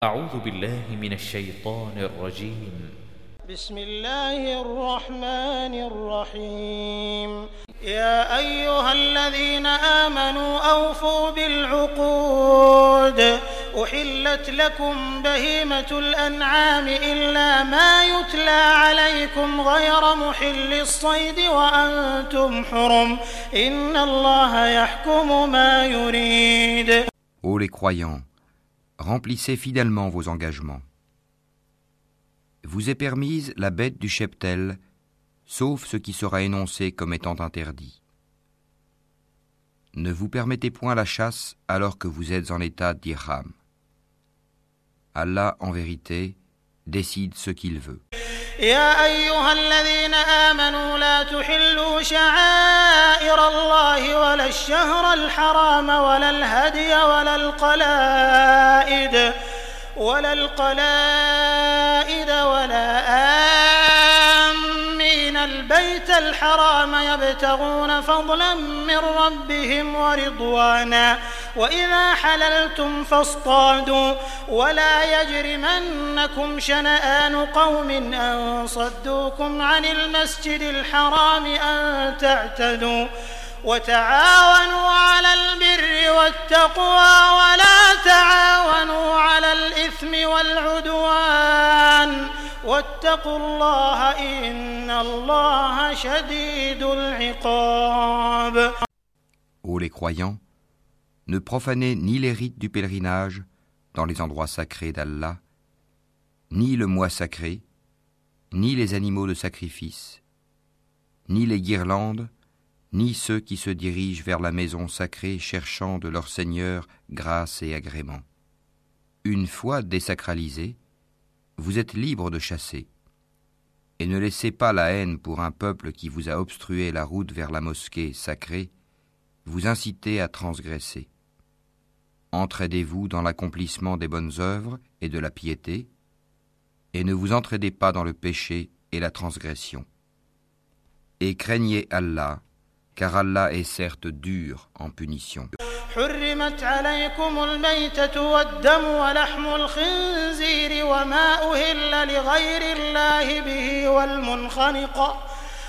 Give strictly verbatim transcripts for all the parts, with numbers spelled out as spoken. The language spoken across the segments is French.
أعوذ بالله من الشيطان الرجيم بسم الله الرحمن الرحيم يا أيها الذين آمنوا أوفوا بالعقود أحلت لكم بهيمة الأنعام إلا ما يتلى عليكم غير محل الصيد وأنتم حرم إن الله يحكم ما يريد. Ô les croyants, remplissez fidèlement vos engagements. Vous est permise la bête du cheptel, sauf ce qui sera énoncé comme étant interdit. Ne vous permettez point la chasse alors que vous êtes en état d'ihram. Allah, en vérité, décide ce qu'il veut. يا أيها الذين آمنوا لا تحلوا شعائر الله ولا الشهر الحرام ولا الهدي ولا القلائد ولا القلائد ولا آمين البيت الحرام يبتغون فضلا من ربهم ورضوانا وإذا حللتم فاصطادوا ولا يجرمنكم شنآن قوم أن صدوكم عن المسجد الحرام أن تعتدوا وتعاونوا على البر والتقوى ولا تعاونوا على الإثم والعدوان واتقوا الله إن الله شديد العقاب. Ô les croyants, ne profanez ni les rites du pèlerinage dans les endroits sacrés d'Allah, ni le mois sacré, ni les animaux de sacrifice, ni les guirlandes, ni ceux qui se dirigent vers la maison sacrée cherchant de leur Seigneur grâce et agrément. Une fois désacralisés, vous êtes libres de chasser. Et ne laissez pas la haine pour un peuple qui vous a obstrué la route vers la mosquée sacrée, vous inciter à transgresser. Entraidez-vous dans l'accomplissement des bonnes œuvres et de la piété, et ne vous entraidez pas dans le péché et la transgression. Et craignez Allah, car Allah est certes dur en punition. حرمت عليكم الميتة والدم ولحم الخنزير وما أهل لغير الله به والمنخنقة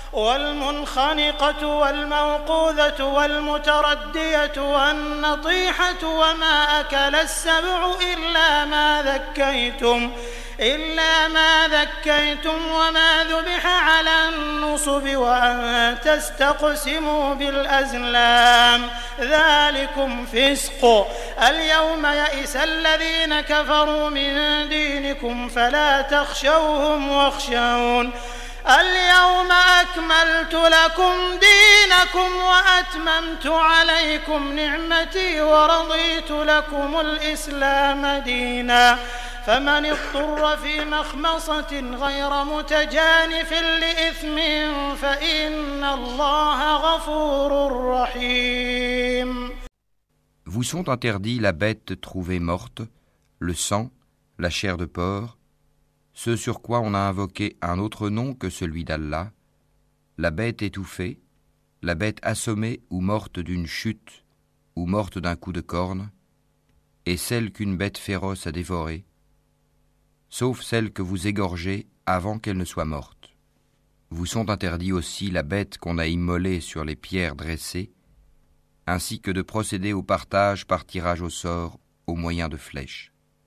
والمنخنقة والموقوذة والمتردية والنطيحة وما أكل السبع إلا ما ذكيتم إلا ما ذكيتم وما ذبح على النصب وأن تستقسموا بالأزلام ذلكم فسق اليوم يئس الذين كفروا من دينكم فلا تخشوهم واخشون اليوم أكملت لكم دينكم وأتممت عليكم نعمتي ورضيت لكم الإسلام دينا فمن اضطر في مخمصة غير متجانف لإثم فإن الله غفور رحيم. Vous sont interdits la bête trouvée morte, le sang, la chair de porc, ce sur quoi on a invoqué un autre nom que celui d'Allah, la bête étouffée, la bête assommée ou morte d'une chute, ou morte d'un coup de corne, et celle qu'une bête féroce a dévorée, sauf celle que vous égorgez avant qu'elle ne soit morte. Vous sont interdits aussi la bête qu'on a immolée sur les pierres dressées, ainsi que de procéder au partage par tirage au sort au moyen de flèches.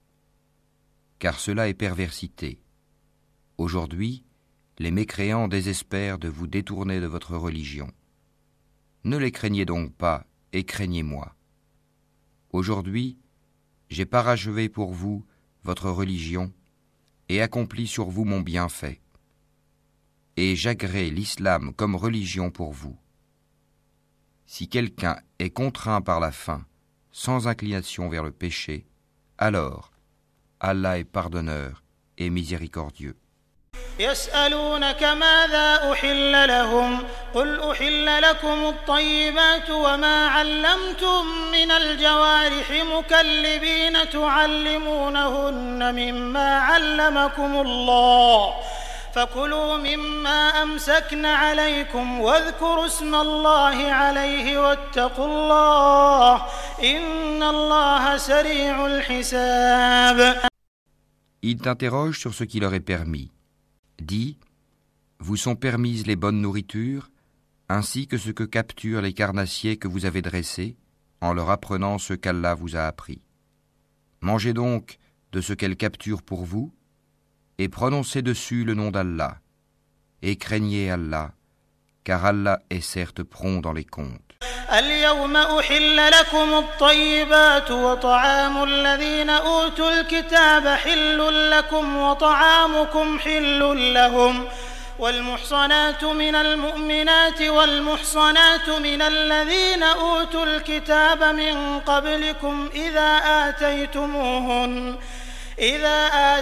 Car cela est perversité. Aujourd'hui, les mécréants désespèrent de vous détourner de votre religion. Ne les craignez donc pas, et craignez-moi. Aujourd'hui, j'ai parachevé pour vous votre religion, et accompli sur vous mon bienfait. Et j'agrée l'islam comme religion pour vous. Si quelqu'un est contraint par la faim, sans inclination vers le péché, alors Allah est pardonneur et miséricordieux. يسألونك ماذا أحل لهم قل أحل لكم الطيبات وما علمتم من الجوارح مكلبين تعلمونهن مما علمكم الله فكلوا مما أمسكن عليكم واذكروا اسم الله عليه واتقوا الله إن الله سريع الحساب. Ils t'interrogent sur ce qui leur est permis. Dis, vous sont permises les bonnes nourritures, ainsi que ce que capturent les carnassiers que vous avez dressés, en leur apprenant ce qu'Allah vous a appris. Mangez donc de ce qu'elles capturent pour vous, et prononcez dessus le nom d'Allah, et craignez Allah, car Allah est certes prompt dans les comptes. اليوم أحل لكم الطيبات وطعام الذين أوتوا الكتاب حل لكم وطعامكم حل لهم والمحصنات من المؤمنات والمحصنات من الذين أوتوا الكتاب من قبلكم إذا آتيتموهن إذا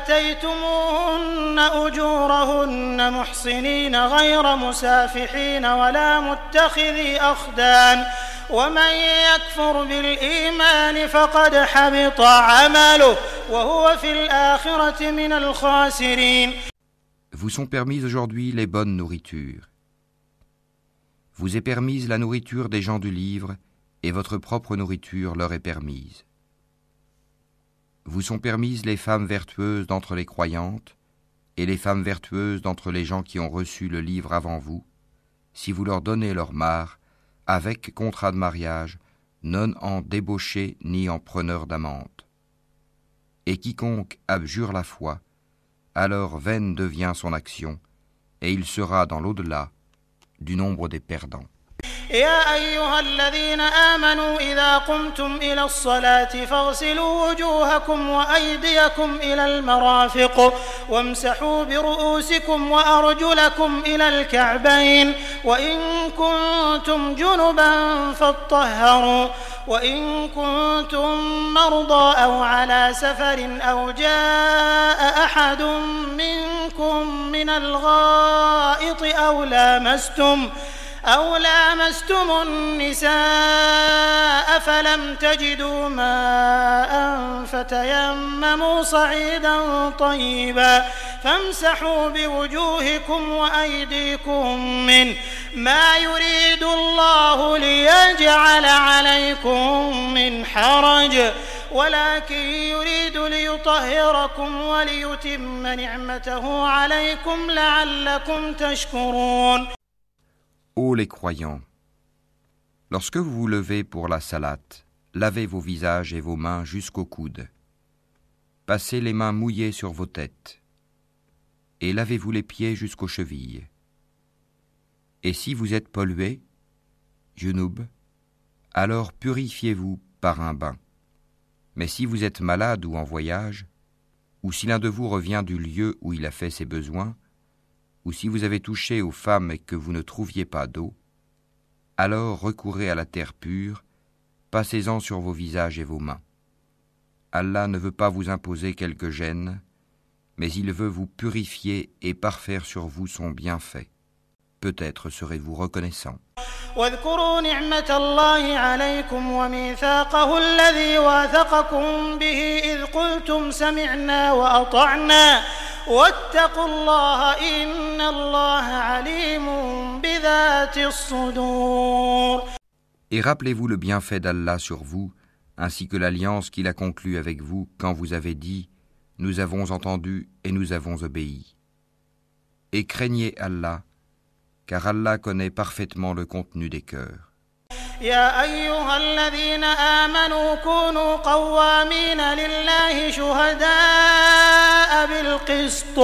آتيتموهن أجورهن محصنين غير مسافحين ولا متخذي أخدان ومن يكفر بالإيمان فقد حبط عمله وهو في الآخرة من الخاسرين. Vous sont permises aujourd'hui les bonnes nourritures. Vous est permise la nourriture des gens du livre, et votre propre nourriture leur est permise. Vous sont permises les femmes vertueuses d'entre les croyantes, et les femmes vertueuses d'entre les gens qui ont reçu le livre avant vous, si vous leur donnez leur mare, avec contrat de mariage, non en débauché ni en preneur d'amante. Et quiconque abjure la foi, alors vaine devient son action, et il sera dans l'au-delà du nombre des perdants. يا أيها الذين آمنوا إذا قمتم إلى الصلاة فاغسلوا وجوهكم وأيديكم إلى المرافق وامسحوا برؤوسكم وأرجلكم إلى الكعبين وإن كنتم جنبا فاطهروا وإن كنتم مرضى أو على سفر أو جاء أحد منكم من الغائط أو لامستم أو لامستم النساء فلم تجدوا ماء فتيمموا صعيدا طيبا فامسحوا بوجوهكم وأيديكم منه ما يريد الله ليجعل عليكم من حرج ولكن يريد ليطهركم وليتم نعمته عليكم لعلكم تشكرون. Ô les croyants, lorsque vous vous levez pour la salate, lavez vos visages et vos mains jusqu'aux coudes. Passez les mains mouillées sur vos têtes, et lavez-vous les pieds jusqu'aux chevilles. Et si vous êtes pollués, junub, alors purifiez-vous par un bain. Mais si vous êtes malade ou en voyage, ou si l'un de vous revient du lieu où il a fait ses besoins, ou si vous avez touché aux femmes et que vous ne trouviez pas d'eau, alors recourez à la terre pure, passez-en sur vos visages et vos mains. Allah ne veut pas vous imposer quelque gêne, mais il veut vous purifier et parfaire sur vous son bienfait. Peut-être serez-vous reconnaissant. واذكروا نعمة الله عليكم وميثاقه الذي واثقكم به إذ قلتم سمعنا وأطعنا واتقوا الله إن الله عليم بذات الصدور. Et rappelez-vous le bienfait d'Allah sur vous, ainsi que l'alliance qu'il a conclue avec vous quand vous avez dit « Nous avons entendu et nous avons obéi ». Et craignez Allah, car Allah connaît parfaitement le contenu des cœurs. يا أيها الذين آمنوا كونوا قوامين لله شهداء بالقسط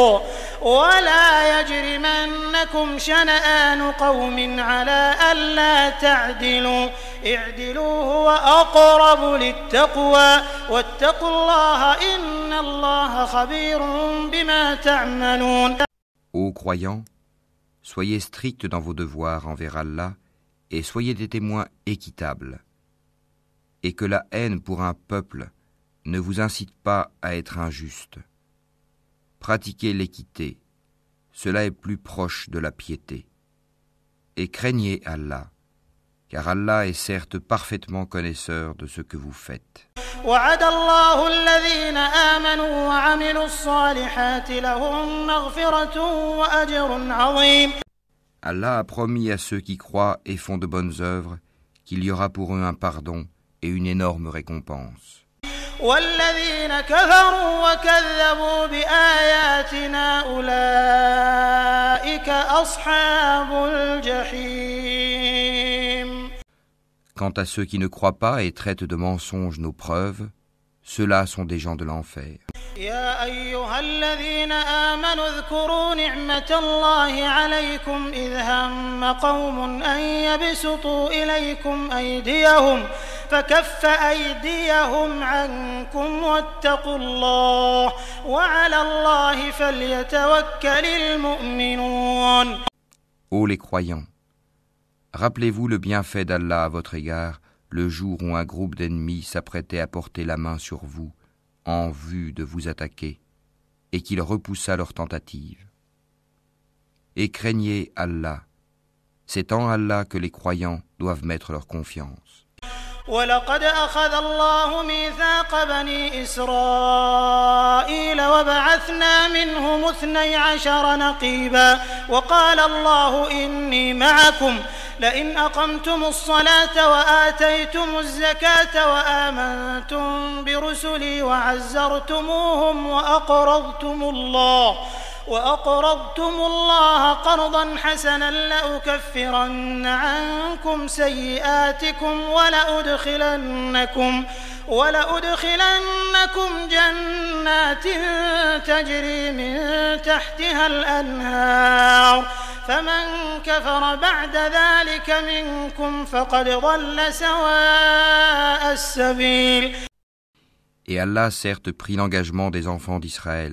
ولا يجرمنكم شنآن قوم على ألا تعدلوا اعدلوا هو أقرب للتقوى واتقوا الله إن الله خبير بما تعملون. Ô croyants, soyez stricts dans vos devoirs envers Allah et soyez des témoins équitables. Et que la haine pour un peuple ne vous incite pas à être injuste. Pratiquez l'équité, cela est plus proche de la piété. Et craignez Allah, car Allah est certes parfaitement connaisseur de ce que vous faites. وعد الله الذين آمنوا وعملوا الصالحات لهم مغفرة وأجر عظيم. Allah a promis à ceux qui croient et font de bonnes œuvres qu'il y aura pour eux un pardon et une énorme récompense. والذين كفروا وكذبوا بآياتنا أولئك أصحاب الجحيم. Quant à ceux qui ne croient pas et traitent de mensonges nos preuves, ceux-là sont des gens de l'enfer. يا أيها الذين آمنوا اذكروا نعمة الله عليكم إذ هم قوم أن يبسطوا إليكم أيديهم فكف أيديهم عنكم واتقوا الله وعلى الله فليتوكل المؤمنون. Ô les croyants, rappelez-vous le bienfait d'Allah à votre égard le jour où un groupe d'ennemis s'apprêtait à porter la main sur vous en vue de vous attaquer et qu'il repoussa leur tentative. Et craignez Allah, c'est en Allah que les croyants doivent mettre leur confiance. ولقد أخذ الله ميثاق بني إسرائيل وبعثنا منهم اثني عشر نقيبا وقال الله إني معكم لئن أقمتم الصلاة وآتيتم الزكاة وآمنتم برسلي وعزرتموهم وأقرضتم الله وأقرضتم الله قرضا حسنا لأكفرن عنكم سيئاتكم ولأدخلنكم ولأدخلنكم جنات تجري من تحتها الأنهار فمن كفر بعد ذلك منكم فقد ضل سواء السبيل. Et Allah certes prit l'engagement des enfants d'Israël.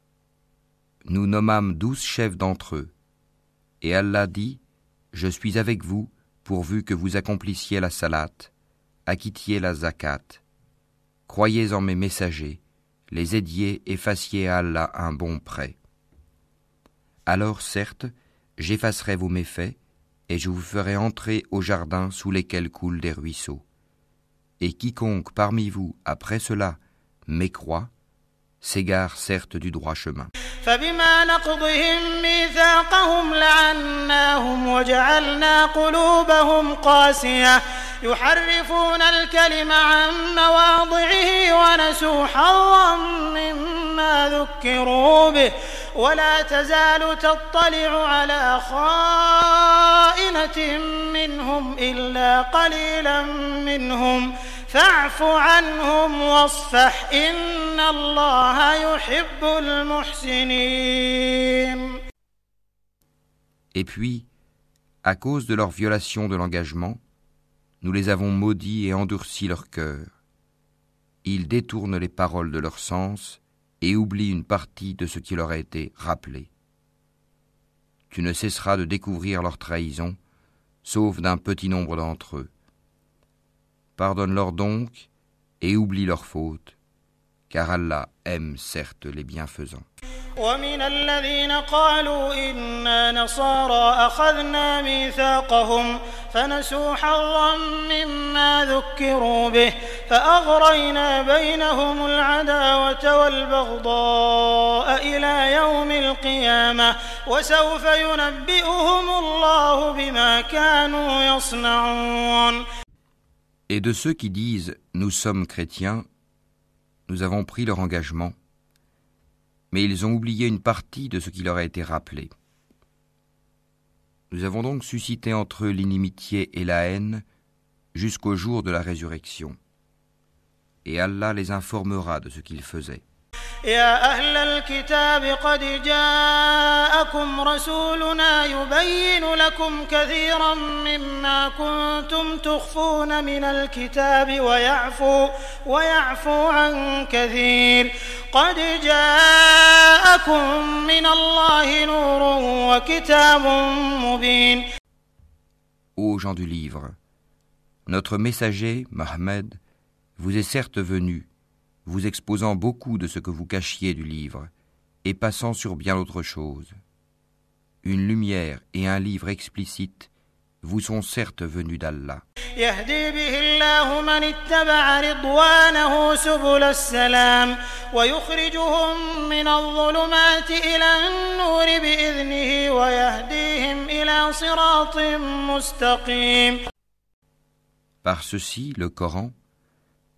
Nous nommâmes douze chefs d'entre eux. Et Allah dit, je suis avec vous, pourvu que vous accomplissiez la salat, acquittiez la zakat, croyez en mes messagers, les aidiez et fassiez à Allah un bon prêt. Alors certes, j'effacerai vos méfaits, et je vous ferai entrer au jardin sous lesquels coulent des ruisseaux. Et quiconque parmi vous, après cela, mécroit, s'égare certes du droit chemin. فبما نقضهم ميثاقهم لعناهم وجعلنا قلوبهم قاسية يحرفون الكلم عن مواضعه ونسوا حظا مما ذكروا به ولا تزال تطلع على خائنة منهم إلا قليلا منهم فاعف عنهم واصفح إن الله يحب المحسنين. Et puis, à cause de leur violation de l'engagement, nous les avons maudits et endurci leur cœur. Ils détournent les paroles de leur sens et oublient une partie de ce qui leur a été rappelé. Tu ne cesseras de découvrir leur trahison, sauf d'un petit nombre d'entre eux. Pardonne-leur donc et oublie leurs fautes, car Allah aime certes les bienfaisants. ومن الذين قالوا إنا نصارى أخذنا ميثاقهم فنسوا حظا مما ذكروا به فأغرينا بينهم العداوة والبغضاء إلى يوم القيامة وسوف ينبئهم الله بما كانوا يصنعون. Et de ceux qui disent « Nous sommes chrétiens », nous avons pris leur engagement, mais ils ont oublié une partie de ce qui leur a été rappelé. Nous avons donc suscité entre eux l'inimitié et la haine jusqu'au jour de la résurrection. Et Allah les informera de ce qu'ils faisaient. يا أهل الكتاب قد جاءكم رسولنا يبين لكم كثيرا مما كنتم تخفون من الكتاب ويعفو ويعفو عن كثير قد جاءكم من الله نور وكتاب مبين. Ô gens du livre, notre messager, Mohammed, vous est certes venu, vous exposant beaucoup de ce que vous cachiez du livre, et passant sur bien autre chose. Une lumière et un livre explicite vous sont certes venus d'Allah. يهدي به الله من اتبع رضوانه سبل السلام ويخرجهم من الظلمات إلى النور بإذنه ويهديهم إلى صراط مستقيم. Par ceci, le Coran,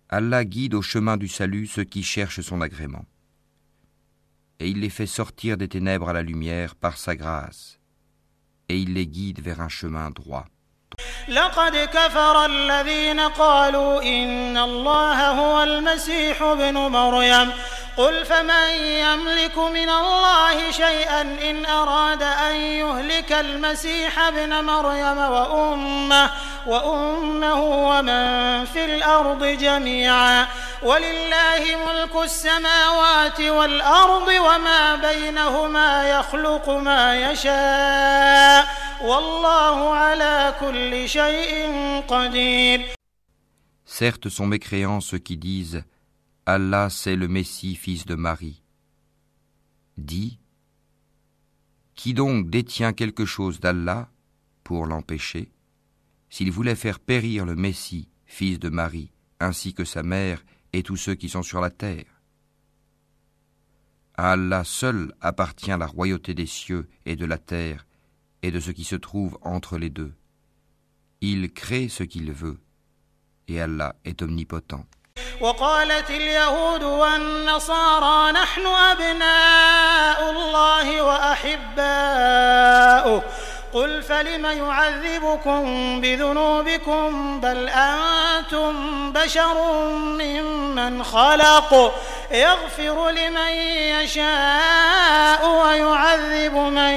Allah guide au chemin du salut ceux qui cherchent son agrément. Et il les fait sortir des ténèbres à la lumière par sa grâce. Et il les guide vers un chemin droit. لقد كفر الذين قالوا إن الله هو المسيح ابن مريم قل فمن يملك من الله شيئا إن أراد أن يهلك المسيح ابن مريم وأمه وأمه ومن في الأرض جميعا ولله ملك السماوات والأرض وما بينهما يخلق ما يشاء والله على كل شيء قدير. Certes sont mécréants ceux qui disent Allah c'est le Messie, fils de Marie. Dis, qui donc détient quelque chose d'Allah pour l'empêcher, s'il voulait faire périr le Messie, fils de Marie, ainsi que sa mère et tous ceux qui sont sur la terre? À Allah seul appartient la royauté des cieux et de la terre et de ce qui se trouve entre les deux. Il crée ce qu'il veut, et Allah est omnipotent. وقالت اليهود والنصارى نحن أبناء الله وأحباؤه قل فلم يعذبكم بذنوبكم بل أنتم بشر ممن خلق يغفر لمن يشاء ويعذب من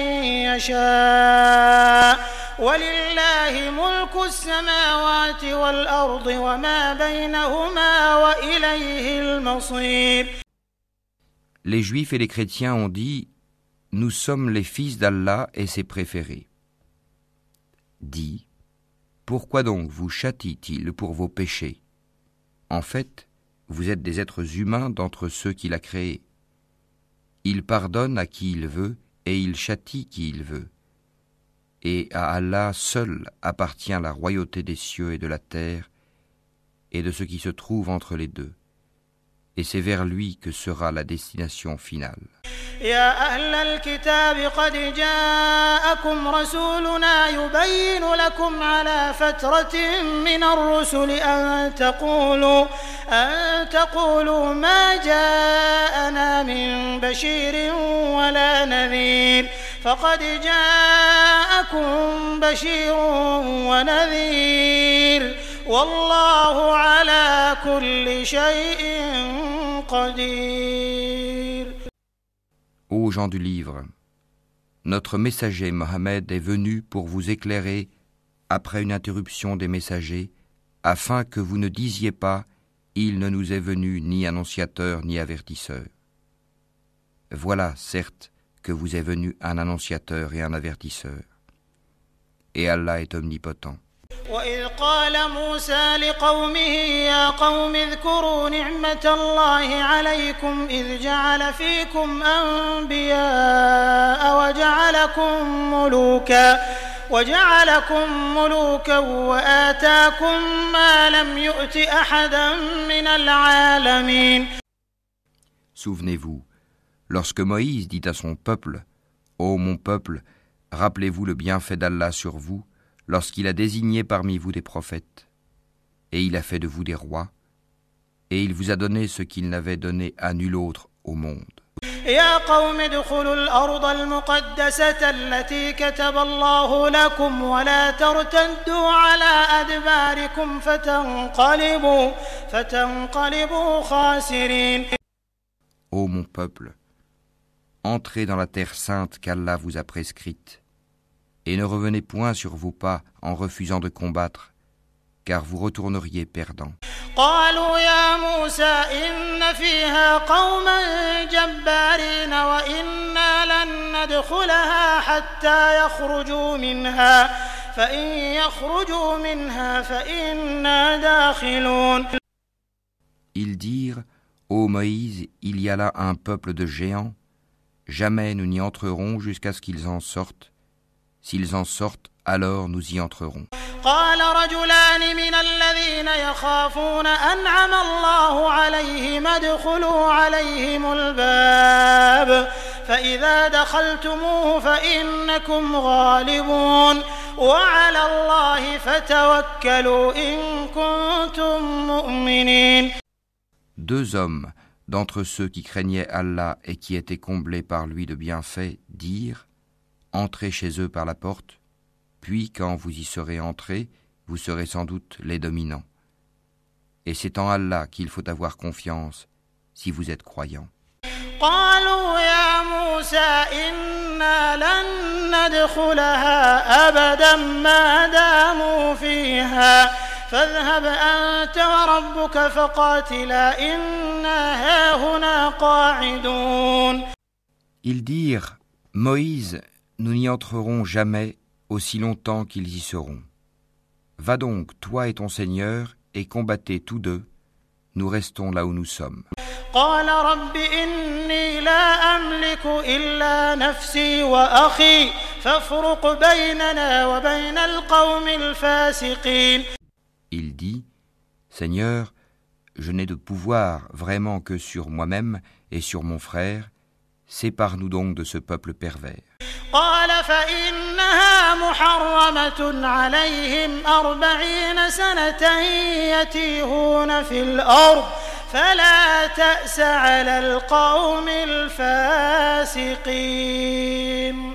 يشاء ولله ملك السماوات والأرض وما بينهما وإليه المصير. Les Juifs et les chrétiens ont dit « Nous sommes les fils d'Allah et ses préférés ». Dis « Pourquoi donc vous châtie-t-il pour vos péchés? En fait, vous êtes des êtres humains d'entre ceux qu'il a créés. Il pardonne à qui il veut et il châtie qui il veut. Et à Allah seul appartient la royauté des cieux et de la terre et de ce qui se trouve entre les deux. Et c'est vers lui que sera la destination finale. يا أهل الكتاب قد جاءكم رسولنا يبين لكم على فترة من الرسل أن تقولوا أن تقولوا ما جاءنا من بشير ولا نذير فقد جاءكم بشير ونذير والله على كل شيء قدير. Ô gens du livre, notre messager Mohammed est venu pour vous éclairer après une interruption des messagers, afin que vous ne disiez pas « Il ne nous est venu ni annonciateur ni avertisseur ». Voilà, certes, que vous est venu un annonciateur et un avertisseur. Et Allah est omnipotent. وإذ قال موسى لقومه يا قوم اذكروا نعمة الله عليكم إذ جعل فيكم أنبياء وجعلكم ملوكا وجعلكم ملوكا وآتاكم ما لم يؤت أحدا من العالمين. Souvenez-vous, lorsque Moïse dit à son peuple, ô mon peuple, rappelez-vous le bienfait d'Allah sur vous, lorsqu'il a désigné parmi vous des prophètes, et il a fait de vous des rois, et il vous a donné ce qu'il n'avait donné à nul autre au monde. يا قوم ادخلوا الأرض المقدسة التي كتب الله لكم ولا ترتدوا على أدباركم فتنقلبوا فتنقلبوا خاسرين. Ô mon peuple, entrez dans la terre sainte qu'Allah vous a prescrite, et ne revenez point sur vos pas en refusant de combattre, car vous retourneriez perdants. قالوا يا موسى إن فيها قوما جبارين وإنا لن ندخلها حتى يخرجوا منها فإن يخرجوا منها فإنا داخلون. Ils dirent, ô Moïse, il y a là un peuple de géants, jamais nous n'y entrerons jusqu'à ce qu'ils en sortent. S'ils en sortent, alors nous y entrerons. قال رجلان من الذين يخافون أنعم الله عليهم ادخلوا عليهم الباب فإذا دخلتموه فإنكم غالبون وعلى الله فتوكلوا إن كنتم مؤمنين. deux hommes d'entre ceux qui craignaient Allah et qui étaient comblés par lui de bienfaits dirent « Entrez chez eux par la porte, puis quand vous y serez entrés, vous serez sans doute les dominants. Et c'est en Allah qu'il faut avoir confiance si vous êtes croyants. » قالوا يا موسى إنا لن ندخلها أبدا ما داموا فيها فاذهب أنت وربك فقاتلا إنا هاهنا قاعدون. Ils dirent « Moïse, nous n'y entrerons jamais aussi longtemps qu'ils y seront. Va donc, toi et ton Seigneur, et combattez tous deux, nous restons là où nous sommes. » قال رب إني لا أملك إلا نفسي وأخي فافرق بيننا وبين القوم الفاسقين. Il dit, Seigneur, je n'ai de pouvoir vraiment que sur moi-même et sur mon frère, sépare-nous donc de ce peuple pervers. قال فإنها محرمة عليهم أربعين سنة يتيهون في الأرض فلا تأس على القوم الفاسقين.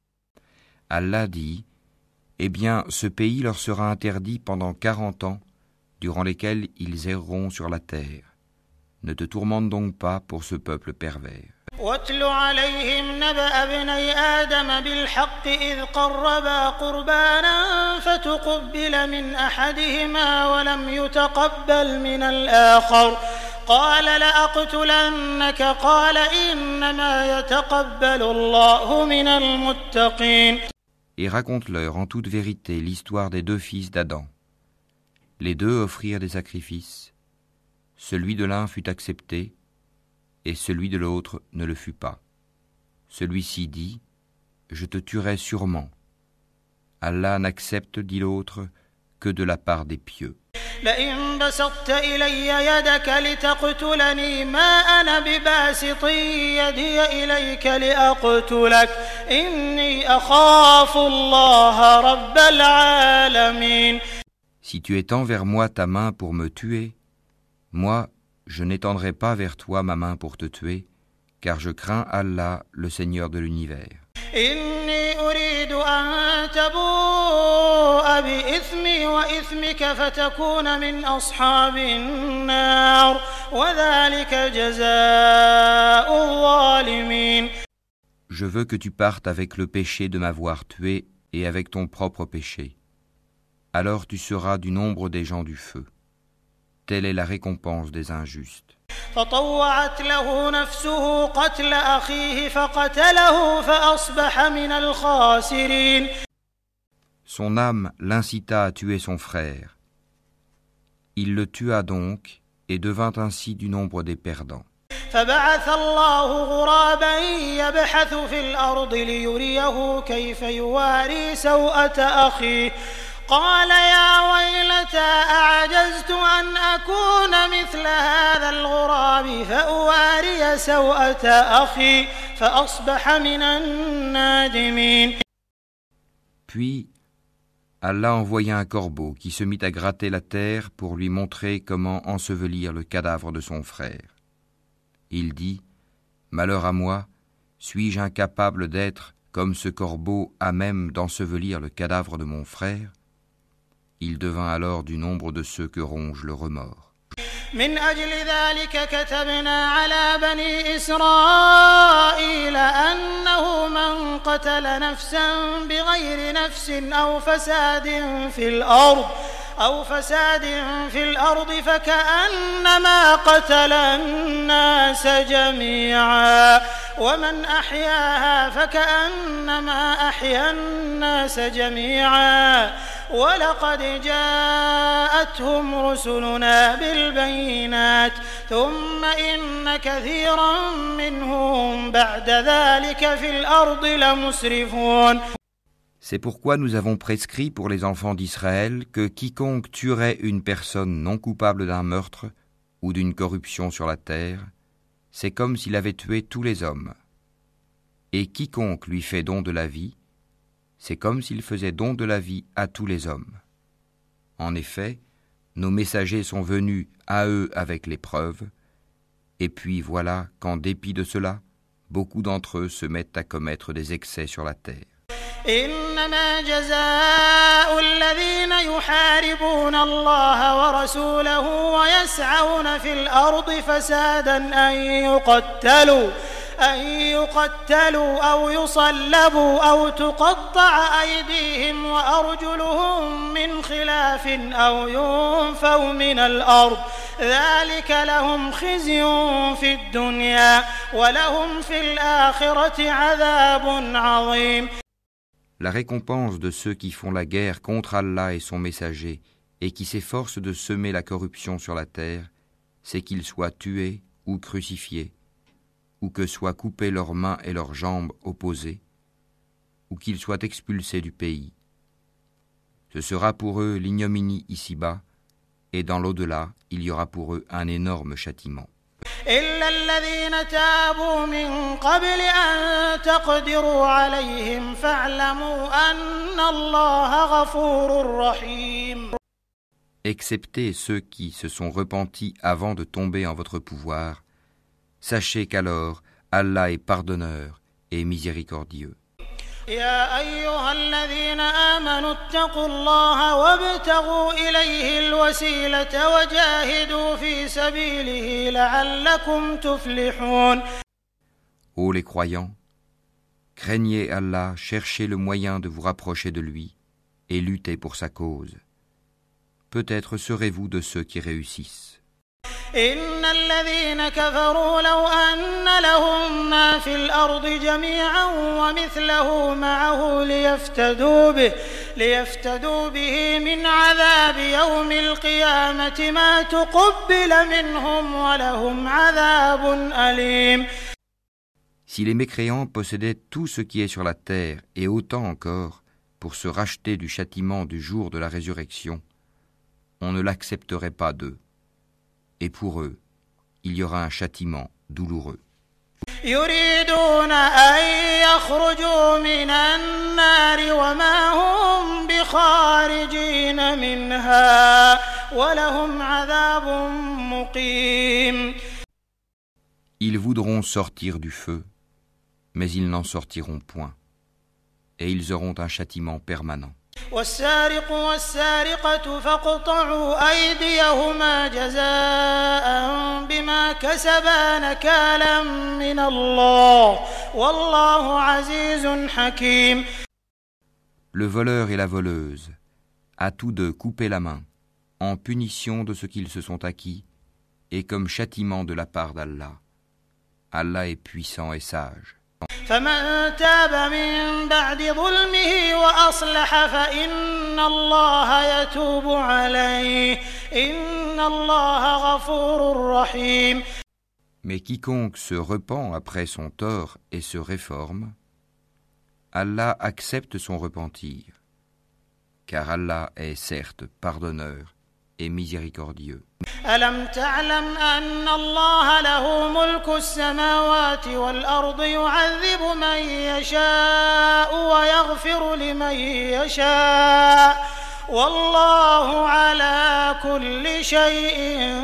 Allah dit, eh bien, ce pays leur sera interdit pendant quarante ans, durant lesquels ils erreront sur la terre. Ne te tourmente donc pas pour ce peuple pervers. واتل عليهم نبأ ابني آدم بالحق إذ قربا قربانا فتقبل من أحدهما ولم يتقبل من الآخر قال لأقتلنك قال إنما يتقبل الله من المتقين. Et raconte-leur en toute vérité l'histoire des deux fils d'Adam. Les deux offrirent des sacrifices. Celui de l'un fut accepté, et celui de l'autre ne le fut pas. Celui-ci dit, « Je te tuerai sûrement. » Allah n'accepte, dit l'autre, que de la part des pieux. لئن بسطت إلي يدك لتقتلني ما أنا بباسط يدي إليك لأقتلك إني أخاف الله رب العالمين. Si tu étends vers moi ta main pour me tuer, moi, je n'étendrai pas vers toi ma main pour te tuer, car je crains Allah, le Seigneur de l'univers. إني أريد أن تبوء بإثمي وإثمك فتكون من أصحاب النار وذلك جزاء الظالمين. Je veux que tu partes avec le péché de m'avoir tué et avec ton propre péché. Alors tu seras du nombre des gens du feu. Telle est la récompense des injustes. فطوعت له نفسه قتل أخيه فقتله فأصبح من الخاسرين. Son âme l'incita à tuer son frère. Il le tua donc et devint ainsi du nombre des perdants. فبعث الله غرابا يبحث في الأرض ليريه كيف يواري سوءة أخيه قال يا ويلتى أعجزت أن أكون مثل هذا الغراب فأواري سوءة أخي فأصبح من النادمين. Puis Allah envoya un corbeau qui se mit à gratter la terre pour lui montrer comment ensevelir le cadavre de son frère. Il dit, « Malheur à moi, suis-je incapable d'être, comme ce corbeau, à même d'ensevelir le cadavre de mon frère ?» Il devint alors du nombre de ceux que ronge le remords. من أجل ذلك كتبنا على بني إسرائيل أنه من قتل نفسا بغير نفس أو فساد في الأرض أو فساد في الأرض فكأنما قتل الناس جميعا ومن أحياها فكأنما أحيا الناس جميعا ولقد جاءتهم رسلنا بالبينات ثم إن كثيرا منهم بعد ذلك في الأرض لمسرفون. C'est pourquoi nous avons prescrit pour les enfants d'Israël que quiconque tuerait une personne non coupable d'un meurtre ou d'une corruption sur la terre, c'est comme s'il avait tué tous les hommes. Et quiconque lui fait don de la vie, c'est comme s'il faisait don de la vie à tous les hommes. En effet, nos messagers sont venus à eux avec les preuves, Et puis voilà qu'en dépit de cela, beaucoup d'entre eux se mettent à commettre des excès sur la terre. إنما جزاء الذين يحاربون الله ورسوله ويسعون في الأرض فسادا أن يقتلوا أن يقتلوا أو يصلبوا أو تقطع أيديهم وأرجلهم من خلاف أو ينفوا من الأرض ذلك لهم خزي في الدنيا ولهم في الآخرة عذاب عظيم. La récompense de ceux qui font la guerre contre Allah et son messager et qui s'efforcent de semer la corruption sur la terre, c'est qu'ils soient tués ou crucifiés, ou que soient coupées leurs mains et leurs jambes opposées, ou qu'ils soient expulsés du pays. Ce sera pour eux l'ignominie ici-bas, et dans l'au-delà, il y aura pour eux un énorme châtiment. إلا الذين تابوا من قبل أن تقدروا عليهم فاعلموا أن الله غفور رحيم. Excepté ceux qui se sont repentis avant de tomber en votre pouvoir, sachez qu'alors Allah est pardonneur et miséricordieux. يا أيها الذين آمنوا اتقوا الله وابتغوا إليه الوسيلة وجاهدوا في سبيله لعلكم تفلحون. Ô les croyants, craignez Allah, cherchez le moyen de vous rapprocher de lui et luttez pour sa cause. Peut-être serez-vous de ceux qui réussissent. إن الذين كفروا لو أن لهم ما في الأرض جميعا ومثله معه ليفتدوا به ليفتدوا به من عذاب يوم القيامة ما تقبل منهم ولهم عذاب أليم. Si les mécréants possédaient tout ce qui est sur la terre et autant encore pour se racheter du châtiment du jour de la résurrection, on ne l'accepterait pas d'eux. Et pour eux, il y aura un châtiment douloureux. يريدون أن يخرجوا من النار وما هم بخارجين منها ولهم عذاب مقيم. Ils voudront sortir du feu, mais ils n'en sortiront point, et ils auront un châtiment permanent. والسارق والسارقة فاقطعوا أيديهما جزاء بما كسبا نكالا من الله والله عزيز حكيم. Le voleur et la voleuse, à tous deux coupez la main, en punition de ce qu'ils se sont acquis, et comme châtiment de la part d'Allah. Allah est puissant et sage. فمن تاب من بعد ظلمه وأصلح فإن الله يتوب عليه إن الله غفور رحيم. Mais quiconque se repent après son tort et se réforme, Allah accepte son repentir, car Allah est certes pardonneur et miséricordieux. ألم تعلم أن الله له ملك السماوات والأرض يعذب من يشاء ويغفر لمن يشاء والله على كل شيء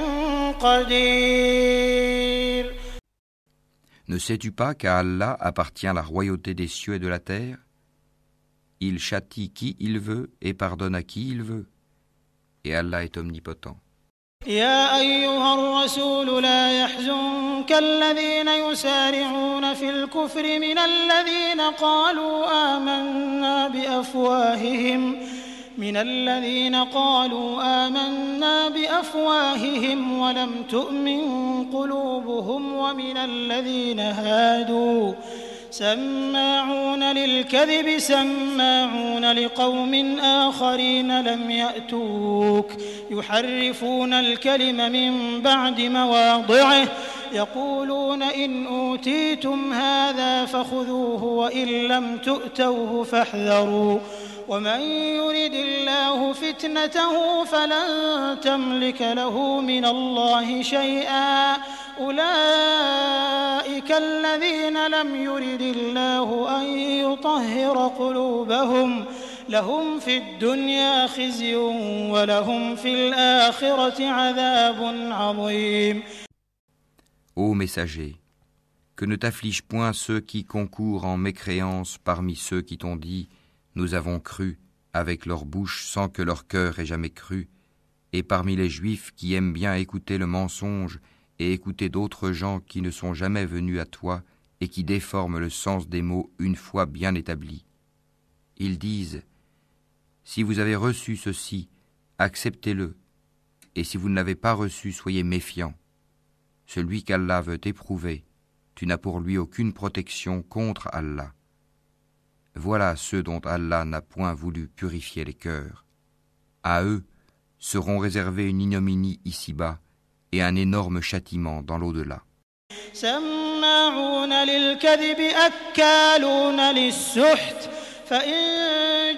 قدير. Ne sais-tu pas qu'à Allah appartient la royauté des cieux et de la terre? Il châtie qui il veut et pardonne à qui il veut. Et Allah est omnipotent. يا أيها الرسول لا يحزنك الذين يسارعون في الكفر من الذين قالوا آمنا بأفواههم من الذين قالوا آمنا بأفواههم ولم تؤمن قلوبهم ومن الذين هادوا سماعون للكذب سماعون لقوم آخرين لم يأتوك يحرفون الكلم من بعد مواضعه يقولون إن أوتيتم هذا فخذوه وإن لم تؤتوه فاحذروا ومن يرد الله فتنته فلن تملك له من الله شيئا أولئك الذين لم يرد الله أن يطهر قلوبهم لهم في الدنيا خزي ولهم في الآخرة عذاب عظيم. Ô messager, que ne t'affligent point ceux qui concourent en mécréance parmi ceux qui t'ont dit « Nous avons cru » avec leur bouche sans que leur cœur ait jamais cru, et parmi les Juifs qui aiment bien écouter le mensonge et écouter d'autres gens qui ne sont jamais venus à toi et qui déforment le sens des mots une fois bien établis. Ils disent « Si vous avez reçu ceci, acceptez-le, et si vous ne l'avez pas reçu, soyez méfiants. Celui qu'Allah veut éprouver, tu n'as pour lui aucune protection contre Allah. Voilà ceux dont Allah n'a point voulu purifier les cœurs. À eux seront réservés une ignominie ici-bas et un énorme châtiment dans l'au-delà. سماعون للكذب أكالون للسحت فإن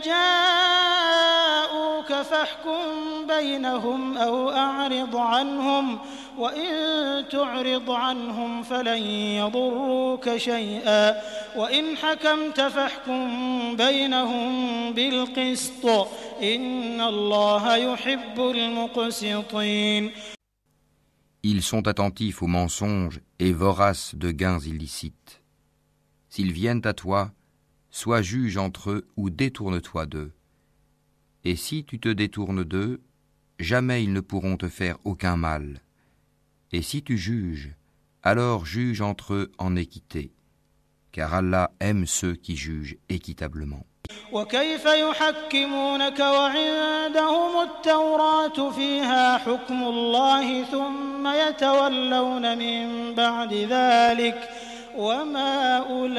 جاءوك فاحكم بينهم أو أعرض عنهم وإن تعرض عنهم فلن يضروك شيئا وإن حكمت فاحكم بينهم بالقسط إن الله يحب المقسطين. Ils sont attentifs aux mensonges et voraces de gains illicites. S'ils viennent à toi, sois juge entre eux ou détourne-toi d'eux. Et si tu te détournes d'eux, jamais ils ne pourront te faire aucun mal. Et si tu juges, alors juge entre eux en équité, car Allah aime ceux qui jugent équitablement. وكيف يحكمونك وعندهم التوراة فيها حكم الله ثم يتولون من بعد ذلك وما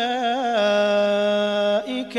أولئك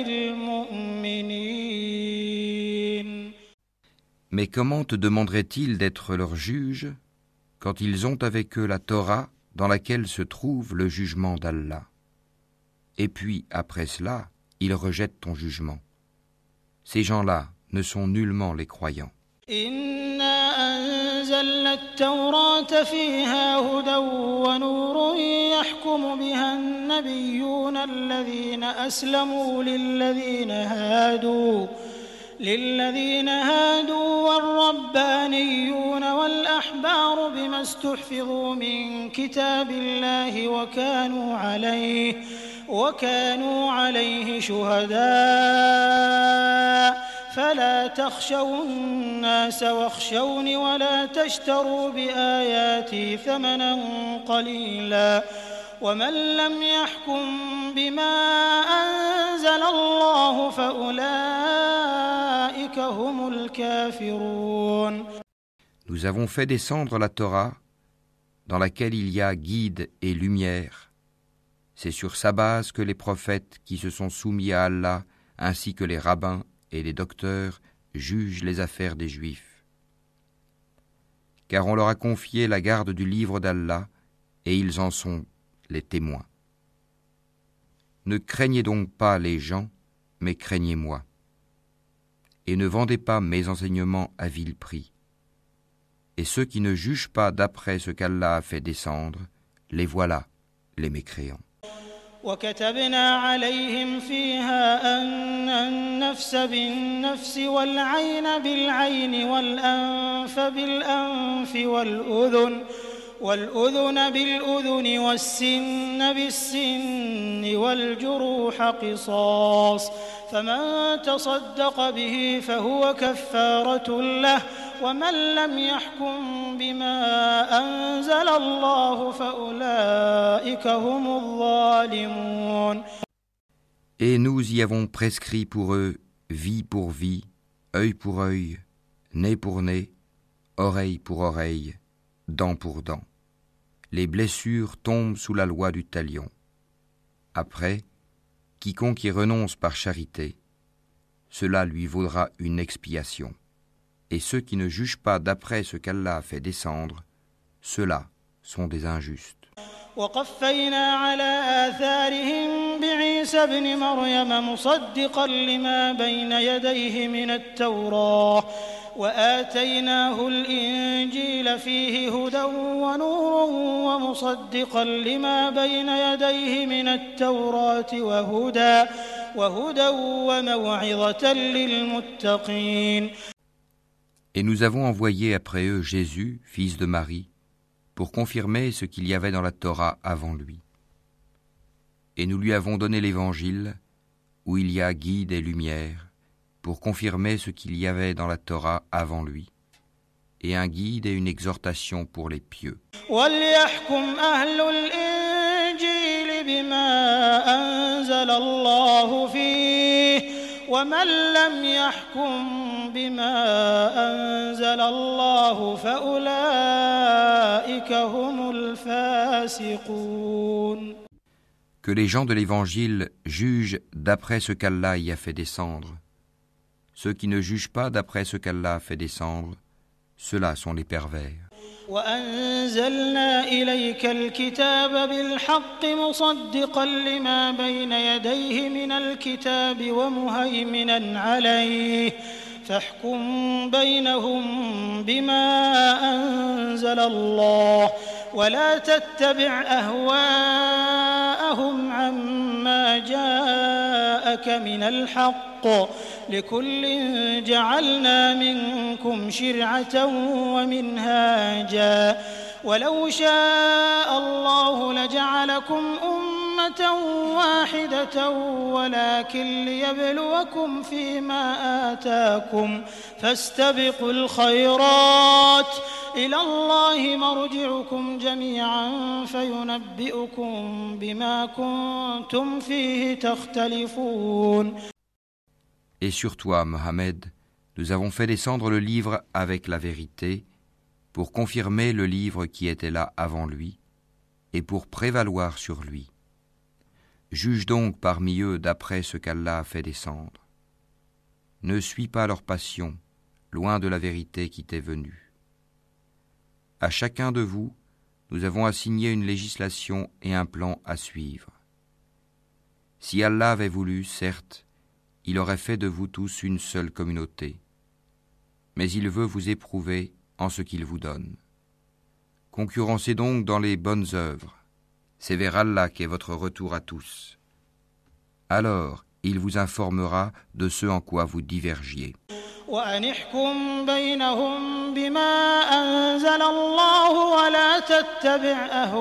بالمؤمنين. Mais comment te demanderaient-ils d'être leur juge quand ils ont avec eux la Torah dans laquelle se trouve le jugement d'Allah? Et puis, après cela, ils rejettent ton jugement. Ces gens-là ne sont nullement les croyants. إنا أنزلنا التوراة فيها هدى ونور يحكم بها النبيون الذين أسلموا للذين هادوا للذين هادوا والربانيون والأحبار بما استحفظوا من كتاب الله وكانوا عليه وكانوا عليه شهداء فلا تخشوا الناس واخشوني ولا تشتروا بآياتي ثمنا قليلا ومن لم يحكم بما أنزل الله فأولئك هم الكافرون. Nous avons fait descendre la Torah dans laquelle il y a guide et lumière. C'est sur sa base que les prophètes qui se sont soumis à Allah ainsi que les rabbins et les docteurs jugent les affaires des Juifs. Car on leur a confié la garde du livre d'Allah et ils en sont les témoins. Ne craignez donc pas les gens, mais craignez-moi. Et ne vendez pas mes enseignements à vil prix. Et ceux qui ne jugent pas d'après ce qu'Allah a fait descendre, les voilà, les mécréants. وكتبنا عليهم فيها أن النفس بالنفس والعين بالعين والأنف بالأنف والأذن والأذن بالأذن والسن بالسن والجروح قصاص فمن تصدق به فهو كفارة له ومن لم يحكم بما أنزل الله فأولئك هم الظالمون. Et nous y avons prescrit pour eux vie pour vie, œil pour œil, nez pour nez, oreille pour oreille, dent pour dent. Les blessures tombent sous la loi du talion. Après, quiconque y renonce par charité, cela lui vaudra une expiation. Et ceux qui ne jugent pas d'après ce qu'Allah a fait descendre, ceux-là sont des injustes. وقفينا على آثارهم بعيسى ابن مريم مصدقا لما بين يديه من التوراة وآتيناه الإنجيل فيه هدى ونور ومصدقا لما بين يديه من التوراة وهدى وهدى وموعظة للمتقين. Et nous avons envoyé après eux Jésus, fils de Marie, pour confirmer ce qu'il y avait dans la Torah avant lui. Et nous lui avons donné l'Évangile, où il y a guide et lumière, pour confirmer ce qu'il y avait dans la Torah avant lui, et un guide et une exhortation pour les pieux. Que les gens de l'Évangile jugent d'après ce qu'Allah y a fait descendre. Ceux qui ne jugent pas d'après ce qu'Allah a fait descendre, ceux-là sont les pervers. وأنزلنا إليك الكتاب بالحق مصدقا لما بين يديه من الكتاب ومهيمنا عليه فاحكم بينهم بما أنزل الله ولا تتبع أهواءهم عما جاءك من الحق لكل جعلنا منكم شرعة ومنهاجا ولو شاء الله لجعلكم أمة واحدة ولكن ليبلوكم فيما آتاكم فاستبقوا الخيرات إلى الله مرجعكم جميعا فينبئكم بما كنتم فيه تختلفون. Et sur toi, Mohammed, nous avons fait descendre le livre avec la vérité, pour confirmer le livre qui était là avant lui, et pour prévaloir sur lui. Juge donc parmi eux d'après ce qu'Allah a fait descendre. Ne suis pas leur passion, loin de la vérité qui t'est venue. À chacun de vous, nous avons assigné une législation et un plan à suivre. Si Allah avait voulu, certes, il aurait fait de vous tous une seule communauté. Mais il veut vous éprouver en ce qu'il vous donne. Concurrencez donc dans les bonnes œuvres. C'est vers Allah qu'est votre retour à tous. Alors, il vous informera de ce en quoi vous divergiez. وأنحكم بينهم بما أنزل الله ولا تتبع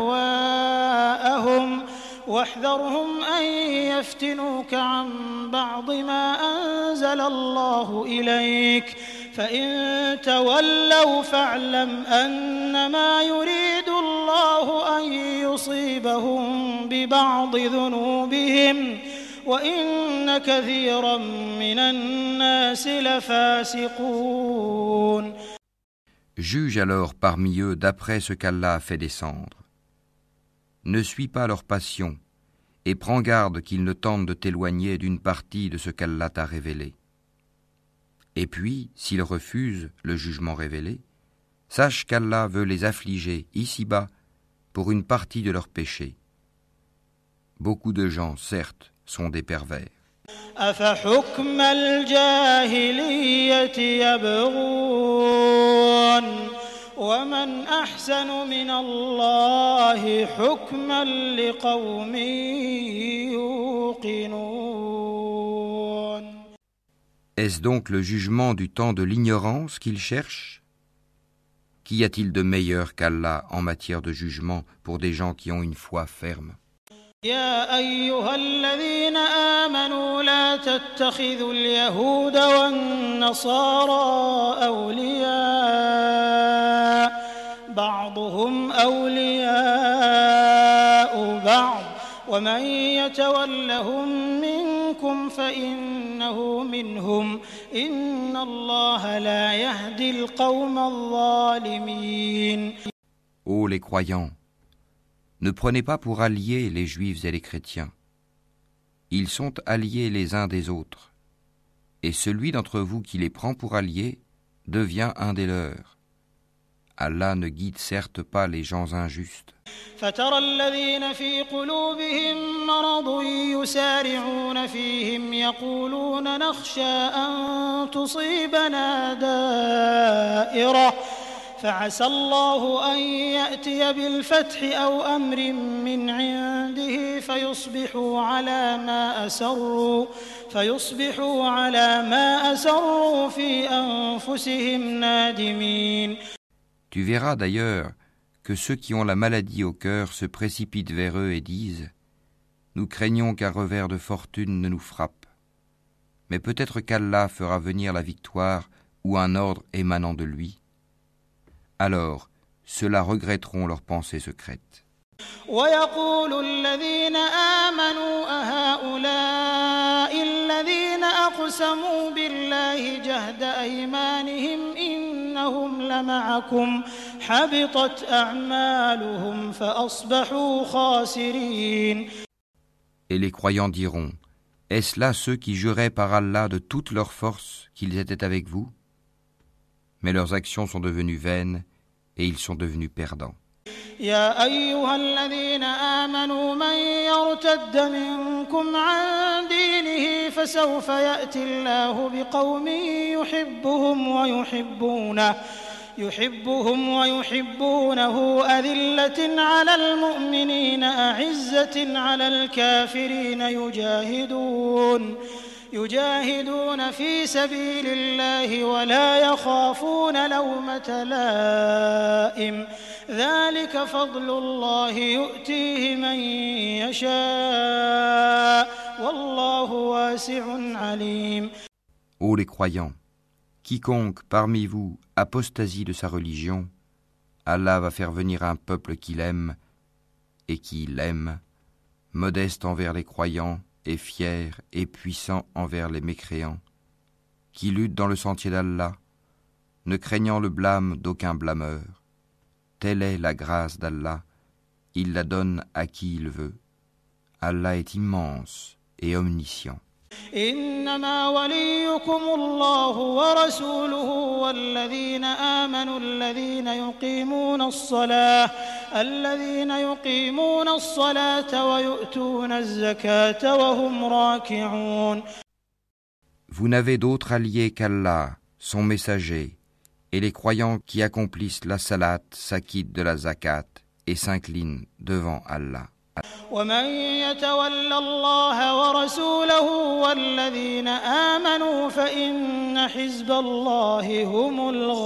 أهواءهم واحذرهم أن يفتنوك عن بعض ما أنزل الله إليك فإن تولوا فاعلم أنما يريد الله أن يصيبهم ببعض ذنوبهم وإن كثيرا من الناس لفاسقون. Juge alors parmi eux d'après ce qu'Allah a fait descendre. Ne suis pas leur passion, et prends garde qu'ils ne tentent de t'éloigner d'une partie de ce qu'Allah t'a révélé. Et puis, s'ils refusent le jugement révélé, sache qu'Allah veut les affliger ici-bas pour une partie de leurs péchés. Beaucoup de gens, certes, sont des pervers. أفحكم الجاهلية يبغون ومن أحسن من الله حكما لقوم يوقنون. Est-ce donc le jugement du temps de l'ignorance qu'ils cherchent? Qu'y a-t-il de meilleur qu'Allah en matière de jugement pour des gens qui ont une foi ferme? يا أيها الذين آمنوا لا تتخذوا اليهود والنصارى أولياء بعضهم أولياء بعض ومن يتولهم منكم فإنه منهم إن الله لا يهدي القوم الظالمين. Ô les croyants, ne prenez pas pour alliés les juifs et les chrétiens. Ils sont alliés les uns des autres. Et celui d'entre vous qui les prend pour alliés devient un des leurs. Allah ne guide certes pas les gens injustes. فترى الذين في قلوبهم مرض يسارعون فيهم يقولون نخشى أن تصيبنا دائرة فعسى الله أن يأتي بالفتح أو أمر من عنده فيصبحوا على ما أسروا فيصبحوا على ما أسروا في أنفسهم نادمين. Tu verras d'ailleurs que ceux qui ont la maladie au cœur se précipitent vers eux et disent « Nous craignons qu'un revers de fortune ne nous frappe. Mais peut-être qu'Allah fera venir la victoire ou un ordre émanant de lui. » Alors, ceux-là regretteront leurs pensées secrètes. ويقول الذين آمنوا أهؤلاء الذين أقسموا بالله جهد أيمانهم إنهم لمعكم حبطت أعمالهم فأصبحوا خاسرين. Et les croyants diront, est-ce là ceux qui juraient par Allah de toute leur force qu'ils étaient avec vous? Mais leurs actions sont devenues vaines et ils sont devenus perdants. يا أيها الذين آمنوا من يرتد منكم عن دينه فسوف يأتي الله بقوم يحبهم ويحبونه يحبهم ويحبونه أذلة على المؤمنين أعزة على الكافرين يجاهدون يجاهدون في سبيل الله ولا يخافون لومة لائم ذلك فضل الله يؤتيه من يشاء والله واسع عليم. Ô les croyants, quiconque parmi vous apostasie de sa religion, Allah va faire venir un peuple qu'il aime et qui l'aime, modeste envers les croyants et fier et puissant envers les mécréants, qui lutte dans le sentier d'Allah, ne craignant le blâme d'aucun blâmeur. Telle est la grâce d'Allah, il la donne à qui il veut. Allah est immense et omniscient. إنما وليكم الله ورسوله والذين آمنوا الذين يقيمون الصلاة الذين يقيمون الصلاة ويؤتون الزكاة وهم راكعون. Vous n'avez d'autre allié qu'Allah, son messager, et les croyants qui accomplissent la salat s'acquittent de la zakat et s'inclinent devant Allah. ومن يتول الله ورسوله والذين آمنوا فإن حزب الله هم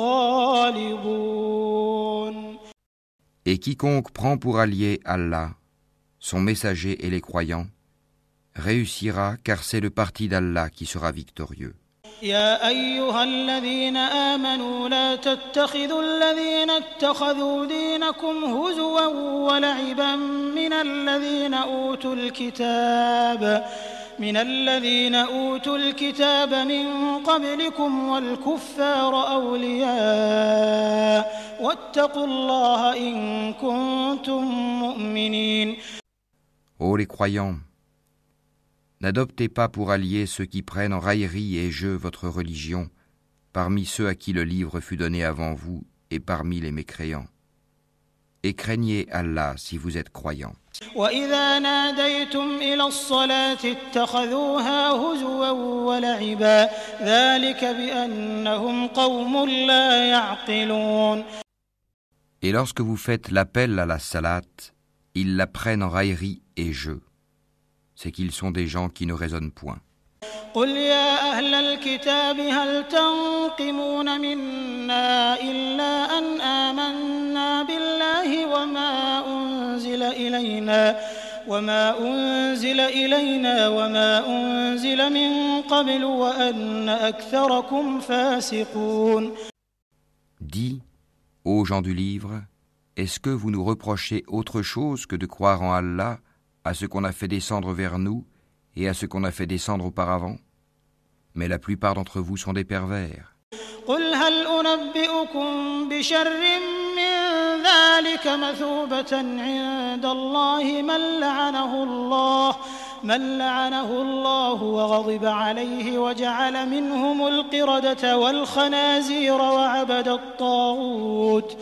الغالبون. Et quiconque prend pour allié Allah, son messager et les croyants, réussira car c'est le parti d'Allah qui sera victorieux. يا أيها الذين آمنوا لا تتخذوا الذين اتخذوا دينكم هزوا ولعبا من الذين أوتوا الكتاب من الذين أوتوا الكتاب من قبلكم والكفار أولياء واتقوا الله إن كنتم مؤمنين. Ô les croyants, n'adoptez pas pour alliés ceux qui prennent en raillerie et jeu votre religion, parmi ceux à qui le livre fut donné avant vous et parmi les mécréants. Et craignez Allah si vous êtes croyants. وَإِذَا نَادَيْتُمْ إِلَى الصَّلَاةِ اتَّخَذُوهَا هُزُوًا وَلَعِبًا ذَلِكَ بِأَنَّهُمْ قَوْمٌ لَا يَعْقِلُونَ. Et lorsque vous faites l'appel à la salat, ils la prennent en raillerie et jeu. C'est qu'ils sont des gens qui ne raisonnent point. قل يا أهل الكتاب هل تنقمون منا إلا أن آمنا بالله وما أنزل إلينا وما أنزل إلينا وما أنزل من قبل وأن أكثركم فاسقون. Dis, ô gens du livre, est-ce que vous nous reprochez autre chose que de croire en Allah, à ce qu'on a fait descendre vers nous et à ce qu'on a fait descendre auparavant? Mais la plupart d'entre vous sont des pervers. قل هل أنبئكم بشر من ذلك مثوبة عند الله من لعنه الله من لعنه الله وغضب عليه وجعل منهم القردة والخنازير وعبد الطاغوت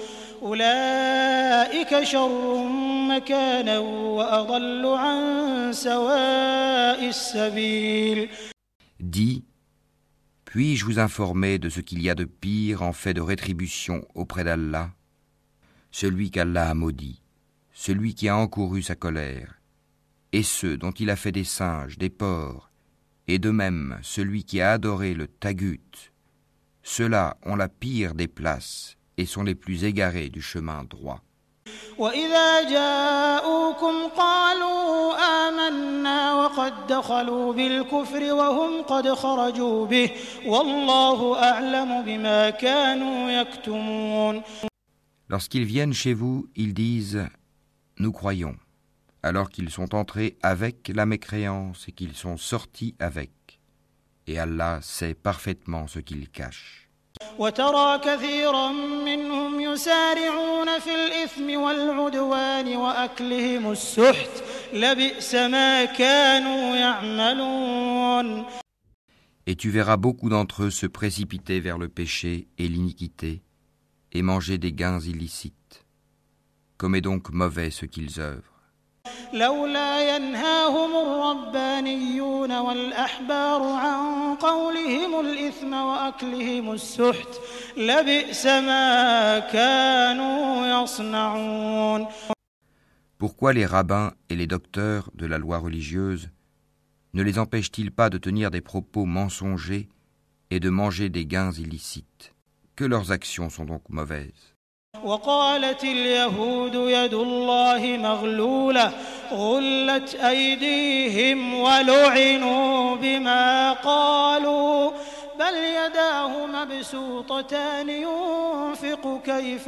أولئك شر مكانا وأضل عن سواء السبيل. Dis, puis-je vous informer de ce qu'il y a de pire en fait de rétribution auprès d'Allah? Celui qu'Allah a maudit, celui qui a encouru sa colère, et ceux dont il a fait des singes, des porcs, et de même celui qui a adoré le tagut, ceux-là ont la pire des places et sont les plus égarés du chemin droit. وإذا جاءوكم قالوا آمنا وقد دخلوا بالكفر وهم قد خرجوا به والله أعلم بما كانوا يكتمون. Lorsqu'ils viennent chez vous, ils disent « Nous croyons », alors qu'ils sont entrés avec la mécréance et qu'ils sont sortis avec. Et Allah sait parfaitement ce qu'ils cachent. وترى كثيرا منهم يسارعون في الإثم والعدوان وأكلهم السحت لبئس ما كانوا يعملون. Et tu verras beaucoup d'entre eux se précipiter vers le péché et l'iniquité et manger des gains illicites. Comme est donc mauvais ce qu'ils œuvrent. لولا ينهاهم الربانيون والأحبار عن قولهم الإثم وأكلهم السحت لبئس ما كانوا يصنعون. Pourquoi les rabbins et les docteurs de la loi religieuse ne les empêchent-ils pas de tenir des propos mensongers et de manger des gains illicites? Que leurs actions sont donc mauvaises. وقالت اليهود يد الله مغلولة غلت أيديهم ولعنوا بما قالوا بل يداه مبسوطتان ينفق كيف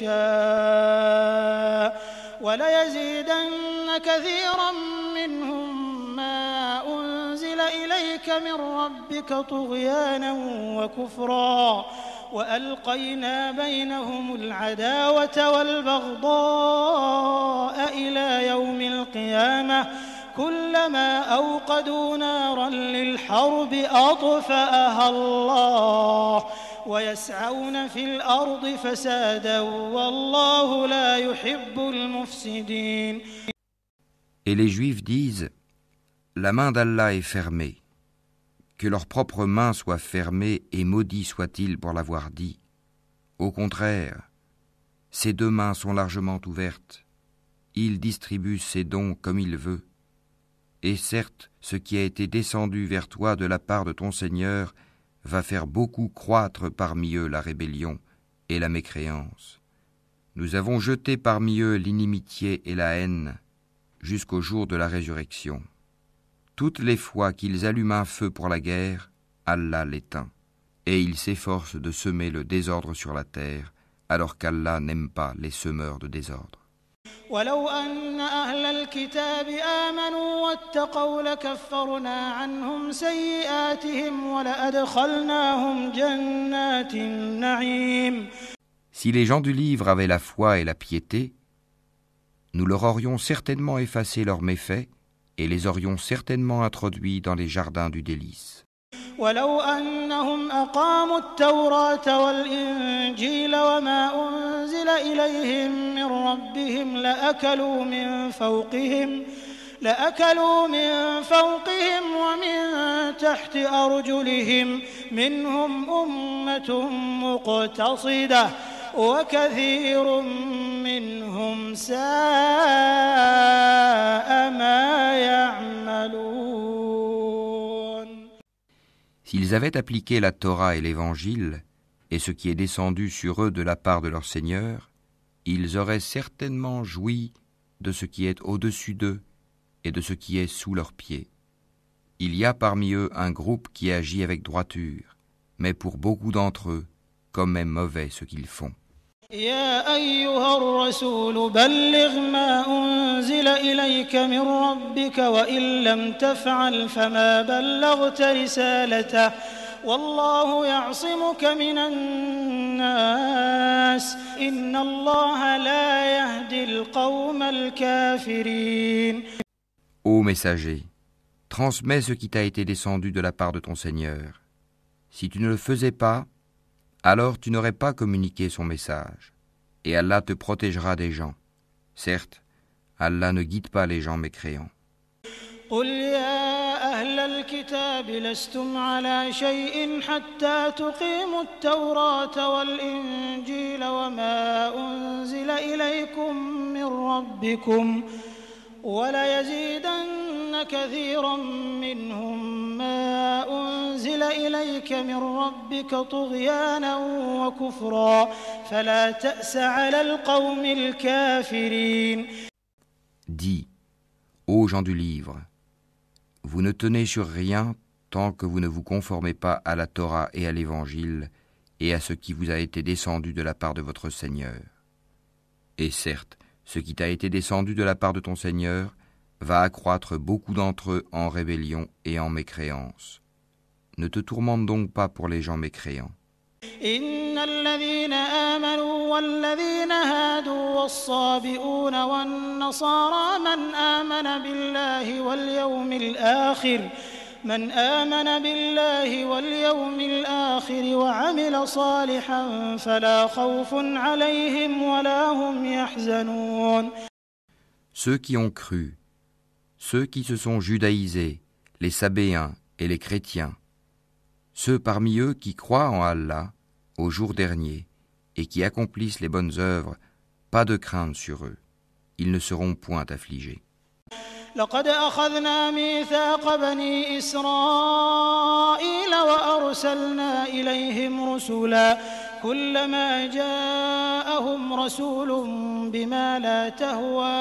يشاء وليزيدن كثيرا منهم ما أنزل إليك من ربك طغيانا وكفرا وألقينا بينهم العداوة والبغضاء إلى يوم القيامة كلما أوقدوا نارا للحرب أطفأها الله ويسعون في الأرض فسادا والله لا يحب المفسدين. Et les Juifs disent, la main d'Allah est fermée. Que leur propre main soit fermée et maudit soit-il pour l'avoir dit. Au contraire, ses deux mains sont largement ouvertes. Il distribue ses dons comme il veut. Et certes, ce qui a été descendu vers toi de la part de ton Seigneur va faire beaucoup croître parmi eux la rébellion et la mécréance. Nous avons jeté parmi eux l'inimitié et la haine jusqu'au jour de la résurrection. Toutes les fois qu'ils allument un feu pour la guerre, Allah l'éteint. Et ils s'efforcent de semer le désordre sur la terre, alors qu'Allah n'aime pas les semeurs de désordre. ولو أن أهل الكتاب آمنوا واتقوا لكفرنا عنهم سيئاتهم ولأدخلناهم جنات النعيم. Si les gens du livre avaient la foi et la piété, nous leur aurions certainement effacé leurs méfaits et les aurions certainement introduits dans les jardins du délice. ولو أنهم أقاموا التوراة والإنجيل وما أنزل إليهم من ربهم لأكلوا من فوقهم لأكلوا من فوقهم ومن تحت أرجلهم منهم أمة مقتصدة وكثير منهم ساء ما يعملون. S'ils avaient appliqué la Torah et l'Évangile, et ce qui est descendu sur eux de la part de leur Seigneur, ils auraient certainement joui de ce qui est au-dessus d'eux et de ce qui est sous leurs pieds. Il y a parmi eux un groupe qui agit avec droiture, mais pour beaucoup d'entre eux, comme est mauvais ce qu'ils font. يا أيها الرسول بلغ ما أنزل إليك من ربك وإن لم تفعل فما بلغت رسالته والله يعصمك من الناس إن الله لا يهدي القوم الكافرين. Ô messager, transmets ce qui t'a été descendu de la part de ton Seigneur. Si tu ne le faisais pas, alors tu n'aurais pas communiqué son message, et Allah te protégera des gens. Certes, Allah ne guide pas les gens mécréants. قل يا أهل الكتاب لستم على شيء حتى تقيموا التوراة والإنجيل وما أنزل إليكم من ربكم وليزيدن وَلَكِنَّ كَثِيرًا مِّنْهُم مَّا أُنزِلَ إِلَيْكَ مِن رَّبِّكَ طُغْيَانًا وَكُفْرًا فَلَا تَأْسَ عَلَى الْقَوْمِ الْكَافِرِينَ. Dis, ô gens du livre, vous ne tenez sur rien tant que vous ne vous conformez pas à la Torah et à l'Évangile et à ce qui vous a été descendu de la part de votre Seigneur. Et certes, ce qui t'a été descendu de la part de ton Seigneur va accroître beaucoup d'entre eux en rébellion et en mécréance. Ne te tourmente donc pas pour les gens mécréants. إن الذين آمنوا والذين هادوا والصابئون والنصارى من آمن بالله واليوم الآخر من آمن بالله واليوم الآخر وعمل صالحا فلا خوف عليهم ولا هم يحزنون. Ceux qui ont cru, ceux qui se sont judaïsés, les Sabéens et les chrétiens, ceux parmi eux qui croient en Allah, au jour dernier, et qui accomplissent les bonnes œuvres, pas de crainte sur eux. Ils ne seront point affligés. لقد أخذنا ميثاق بني إسرائيل وأرسلنا إليهم رسلا كلما جاءهم رسول بما لا تهوى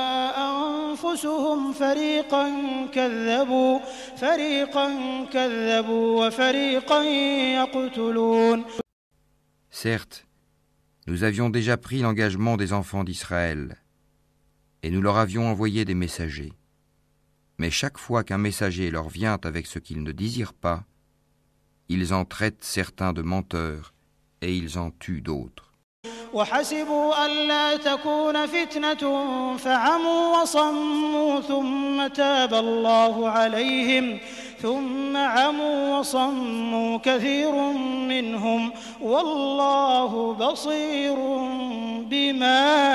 أنفسهم فريقا كذبوا فريقا كذبوا وفريقا يقتلون. Certes, nous avions déjà pris l'engagement des enfants d'Israël, et nous leur avions envoyé des messagers. Mais chaque fois qu'un messager leur vient avec ce qu'ils ne désirent pas, ils en traitent certains de menteurs, et ils en tuent d'autres. وحسبوا ألا تكون فتنة فعموا وصموا ثم تاب الله عليهم ثم عموا وصموا كثير منهم والله بصير بما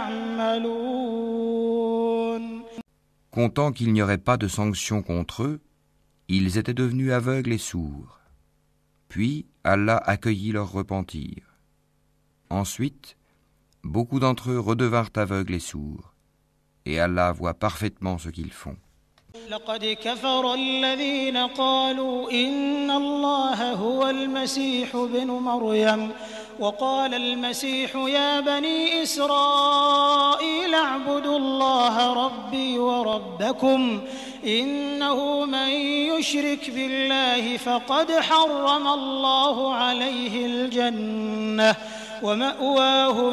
يعملون. Comptant qu'il n'y aurait pas de sanction contre eux, ils étaient devenus aveugles et sourds. Puis Allah accueillit leur repentir. Ensuite, beaucoup d'entre eux redevinrent aveugles et sourds, et Allah voit parfaitement ce qu'ils font. لقد كفر الذين قالوا إن الله هو المسيح ابن مريم وقال المسيح يا بني إسرائيل اعبدوا الله ربي وربكم إنه من يشرك بالله فقد حرم الله عليه الجنة ومأواه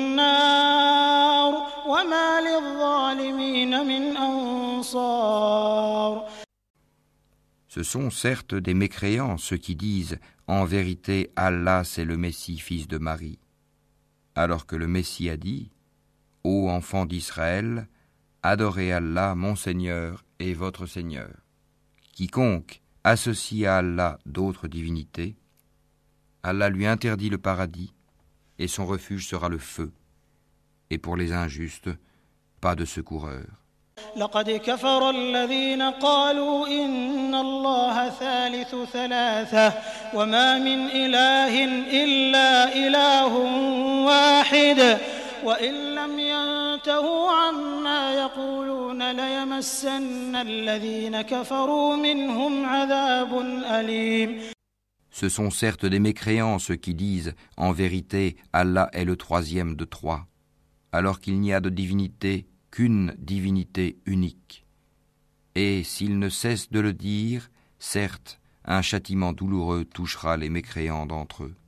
النار وما للظالمين من أنصار. Ce sont certes des mécréants ceux qui disent « En vérité, Allah c'est le Messie, fils de Marie », alors que le Messie a dit « Ô enfants d'Israël, adorez Allah, mon Seigneur et votre Seigneur. Quiconque associe à Allah d'autres divinités, Allah lui interdit le paradis, et son refuge sera le feu. Et pour les injustes, pas de secoureur. لقد كفر الذين قالوا إن الله ثالث ثلاثة وما من إله إلا إله واحد وإن لم ينتهوا عما يقولون ليمسن الذين كفروا منهم عذاب أليم. Ce sont certes des mécréants ceux qui disent « En vérité, Allah est le troisième de trois », alors qu'il n'y a de divinité qu'une divinité unique. Et s'ils ne cessent de le dire, certes, un châtiment douloureux touchera les mécréants d'entre eux.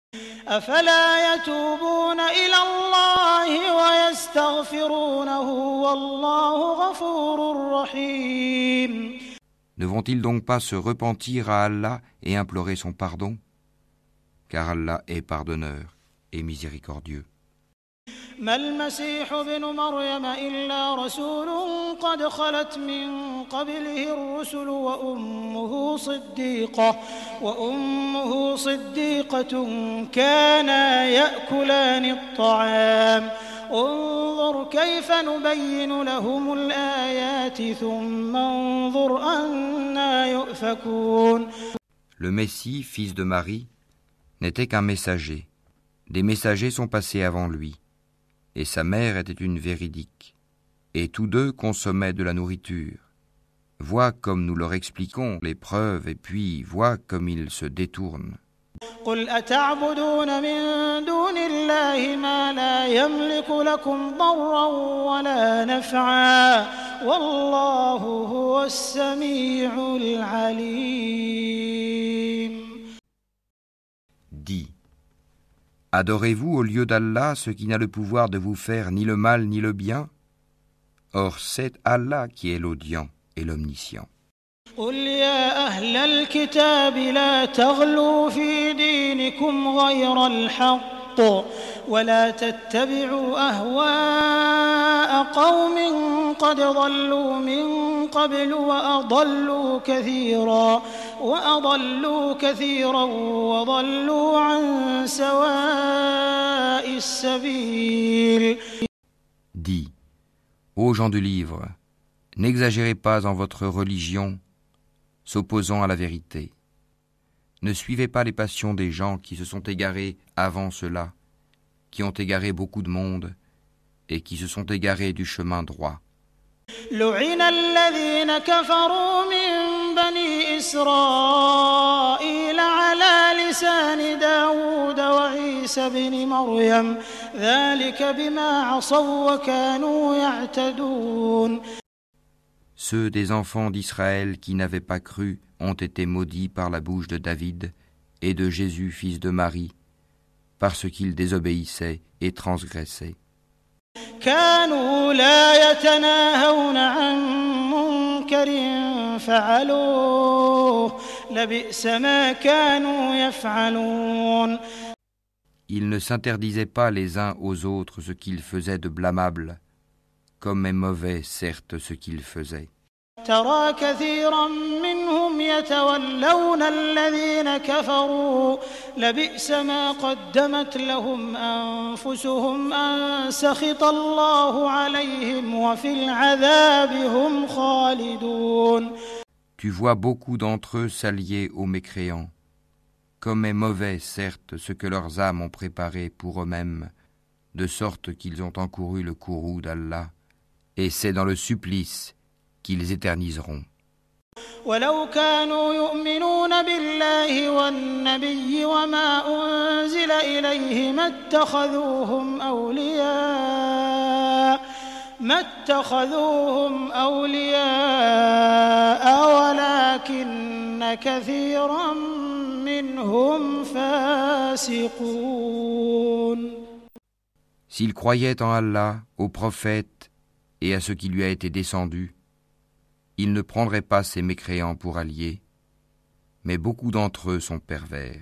أفلا يتوبون إلى الله ويستغفرونه والله غفور رحيم. Ne vont-ils donc pas se repentir à Allah et implorer son pardon? Car Allah est pardonneur et miséricordieux. ما المسيح ابن مريم إلا رسول قد خلت من قبله الرسل وأمه صديقة وأمه صديقة كانا يأكلان الطعام انظر كيف نبين لهم الآيات ثم انظر أنا يؤفكون. Le Messie, fils de Marie, n'était qu'un messager. Des messagers sont passés avant lui. Et sa mère était une véridique, et tous deux consommaient de la nourriture. Vois comme nous leur expliquons les preuves et puis vois comme ils se détournent. قل أتعبدون من دون الله ما لا يملك لكم ضرا ولا نفعا والله هو السميع العليم. Dis, adorez-vous au lieu d'Allah ce qui n'a le pouvoir de vous faire ni le mal ni le bien? Or c'est Allah qui est l'audient et l'omniscient. قل يا أهل الكتاب لا تغلوا في دينكم غير الحق ولا تتبعوا أهواء قوم قد ضلوا من قبل وأضلوا كثيرا وأضلوا كثيرا وضلوا عن سواء السبيل. Dis, ô gens du livre, n'exagérez pas en votre religion, s'opposant à la vérité. Ne suivez pas les passions des gens qui se sont égarés avant cela, qui ont égaré beaucoup de monde et qui se sont égarés du chemin droit. لعن الذين كفروا من بني إسرائيل على لسان داود وعيسى بن مريم ذلك بما عصوا وكانوا يعتدون. Ceux des enfants d'Israël qui n'avaient pas cru ont été maudits par la bouche de David et de Jésus, fils de Marie, parce qu'ils désobéissaient et transgressaient. كانوا لا يتناهون عن منكر فعلوه لبئس ما كانوا يفعلون. Ils ne s'interdisaient pas les uns aux autres ce qu'ils faisaient de blâmable, comme est mauvais, certes, ce qu'ils faisaient. ترى كثيرا منهم يتولون الذين كفروا لبئس ما قدمت لهم أنفسهم أن سخط الله عليهم وفي العذاب هم خالدون. Tu vois beaucoup d'entre eux s'allier aux mécréants. Comme est mauvais, certes, ce que leurs âmes ont préparé pour eux-mêmes, de sorte qu'ils ont encouru le courroux d'Allah, et c'est dans le supplice qu'ils éterniseront. ولو كانوا يؤمنون بالله والنبي وما أنزل إليه ما اتخذوهم أولياء ما اتخذوهم أولياء ولكن كثيرا منهم فاسقون. S'ils croyaient en Allah, au prophète et à ce qui lui a été descendu, ils ne prendraient pas ces mécréants pour alliés, mais beaucoup d'entre eux sont pervers.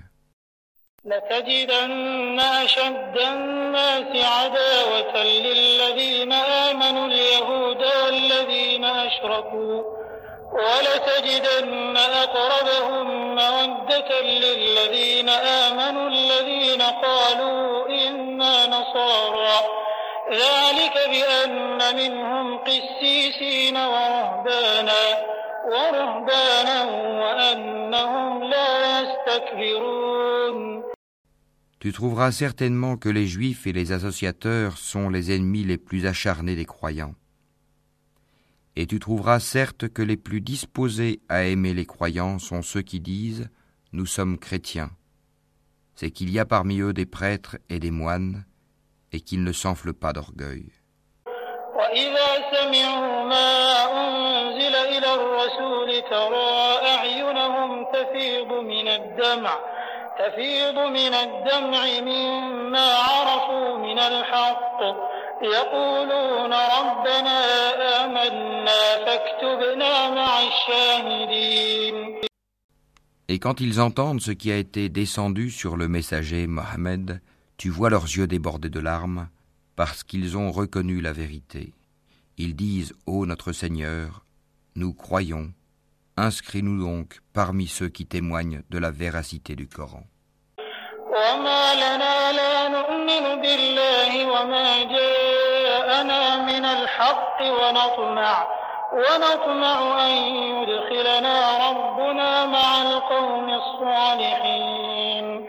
لتجدن أشد الناس عداوة للذين آمنوا اليهود والذين أشركوا ولتجدن أقربهم مودة للذين آمنوا الذين قالوا إنا نصارى ذلك بأن منهم قسيسين ورهبانا ورهبانا وأنهم لا يستكبرون. Tu trouveras certainement que les Juifs et les associateurs sont les ennemis les plus acharnés des croyants. Et tu trouveras certes que les plus disposés à aimer les croyants sont ceux qui disent « Nous sommes chrétiens ». C'est qu'il y a parmi eux des prêtres et des moines, et qu'ils ne s'enflent pas d'orgueil. وإذا سمعوا ما أنزل إلى الرسول ترى أعينهم تفيض من الدمع تفيض من الدمع مما عرفوا من الحق يقولون ربنا آمنا فاكتبنا مع الشاهدين. Et quand ils entendent ce qui a été descendu sur le messager Mohammed, tu vois leurs yeux débordés de larmes, parce qu'ils ont reconnu la vérité. Ils disent, ô notre Seigneur, nous croyons, inscris-nous donc parmi ceux qui témoignent de la véracité du Coran. وما لنا لا نؤمن بالله وما جاءنا من الحق ونطمع ونطمع أن يدخلنا ربنا مع القوم الصالحين.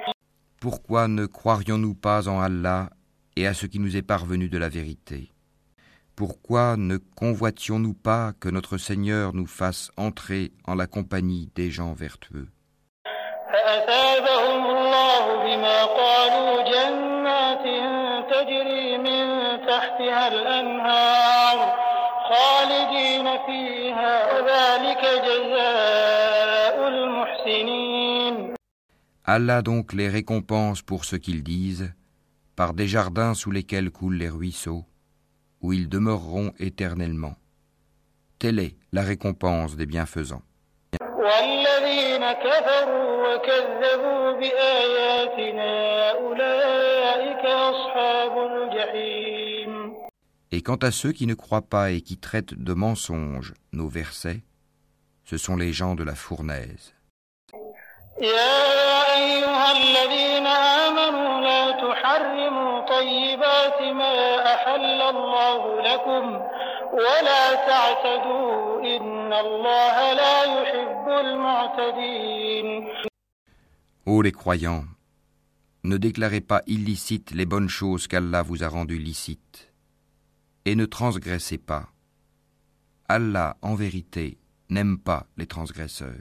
Pourquoi ne croirions-nous pas en Allah et à ce qui nous est parvenu de la vérité? Pourquoi ne convoitions-nous pas que notre Seigneur nous fasse entrer en la compagnie des gens vertueux? Allah donc les récompense pour ce qu'ils disent, par des jardins sous lesquels coulent les ruisseaux, où ils demeureront éternellement. Telle est la récompense des bienfaisants. Et quant à ceux qui ne croient pas et qui traitent de mensonges nos versets, ce sont les gens de la fournaise. Ô les croyants, ne déclarez pas illicites les bonnes choses qu'Allah vous a rendues licites, et ne transgressez pas. Allah, en vérité, n'aime pas les transgresseurs.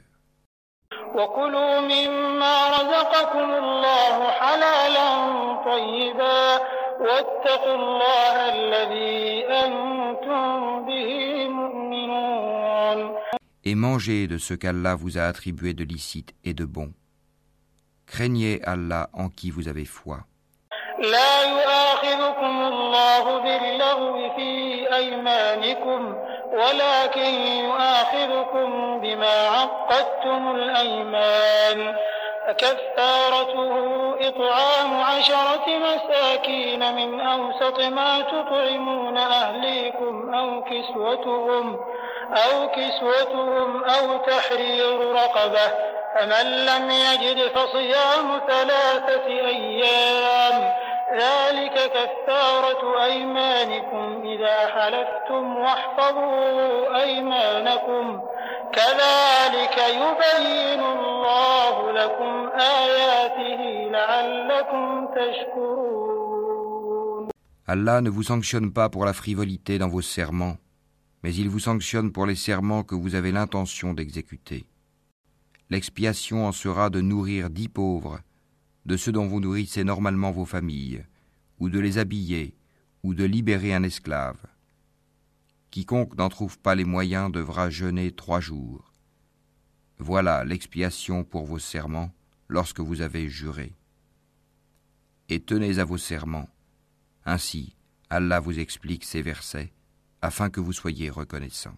Et mangez de ce qu'Allah vous a attribué de licite et de bon. Craignez Allah en qui vous avez foi. ولكن يؤاخذكم بما عقدتم الأيمان فكفارته إطعام عشرة مساكين من أوسط ما تطعمون أهليكم أو كسوتهم أو كسوتهم أو تحرير رقبة فمن لم يجد فصيام ثلاثة أيام ذلك كفارة أيمانكم إذا حلفتم واحفظوا أيمانكم كذلك يبين الله لكم آياته لعلكم تشكرون. Allah ne vous sanctionne pas pour la frivolité dans vos serments, mais il vous sanctionne pour les serments que vous avez l'intention d'exécuter. L'expiation en sera de nourrir dix pauvres, de ceux dont vous nourrissez normalement vos familles, ou de les habiller, ou de libérer un esclave. Quiconque n'en trouve pas les moyens devra jeûner trois jours. Voilà l'expiation pour vos serments lorsque vous avez juré. Et tenez à vos serments. Ainsi, Allah vous explique ces versets, afin que vous soyez reconnaissants.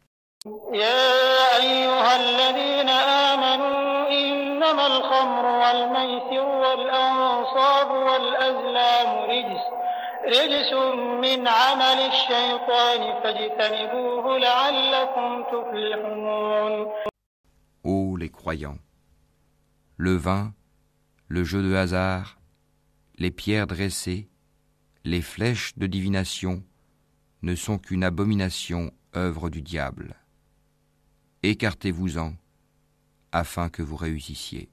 إنما الخمر والميسر والأنصاب والأزلام رجس رجس من عمل الشيطان فاجتنبوه لعلكم تفلحون. Ô les croyants, le vin, le jeu de hasard, les pierres dressées, les flèches de divination ne sont qu'une abomination, œuvre du diable. Écartez-vous-en, afin que vous réussissiez.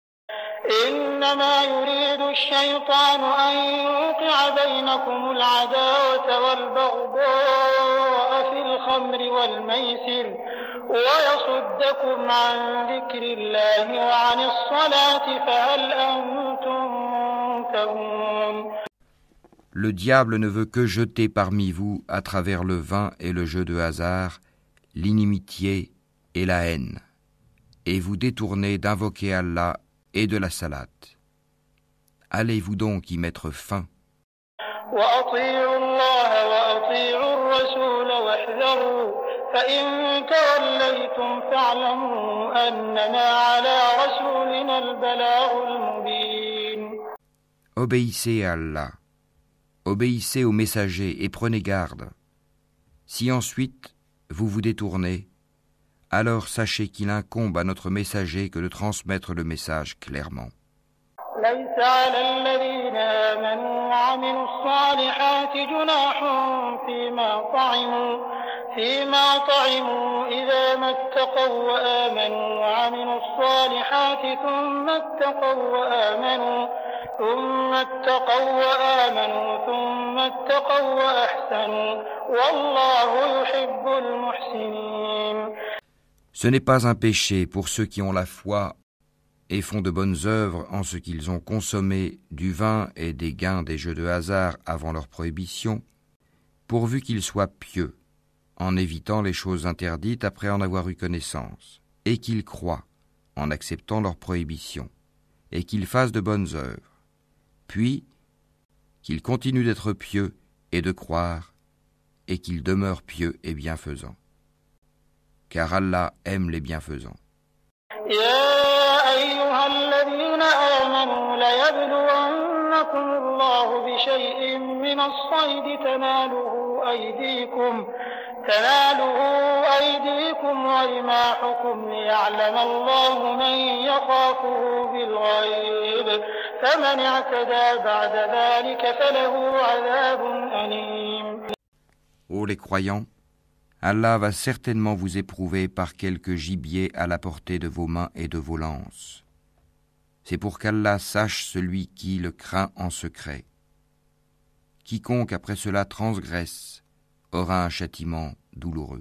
Le diable ne veut que jeter parmi vous, à travers le vin et le jeu de hasard, l'inimitié et la haine, et vous détournez d'invoquer Allah et de la salate. Allez-vous donc y mettre fin. Obéissez à Allah, obéissez aux messagers et prenez garde. Si ensuite vous vous détournez, alors sachez qu'il incombe à notre messager que de transmettre le message clairement. ثم اتقوا وآمنوا ثم اتقوا وأحسنوا والله يحب المحسنين. Ce n'est pas un péché pour ceux qui ont la foi et font de bonnes œuvres en ce qu'ils ont consommé du vin et des gains des jeux de hasard avant leur prohibition, pourvu qu'ils soient pieux, en évitant les choses interdites après en avoir eu connaissance, et qu'ils croient en acceptant leur prohibition, et qu'ils fassent de bonnes œuvres, puis qu'ils continuent d'être pieux et de croire, et qu'ils demeurent pieux et bienfaisants. Car Allah aime les bienfaisants. أيها الذين آمنوا ليبلونكم الله بشيء من الصيد تناله أيديكم تناله أيديكم ورماحكم ليعلم الله من يخافه بالغيب فمن اعتدى بعد ذلك فله عذاب أليم. Ô les croyants, Allah va certainement vous éprouver par quelque gibier à la portée de vos mains et de vos lances. C'est pour qu'Allah sache celui qui le craint en secret. Quiconque après cela transgresse aura un châtiment douloureux.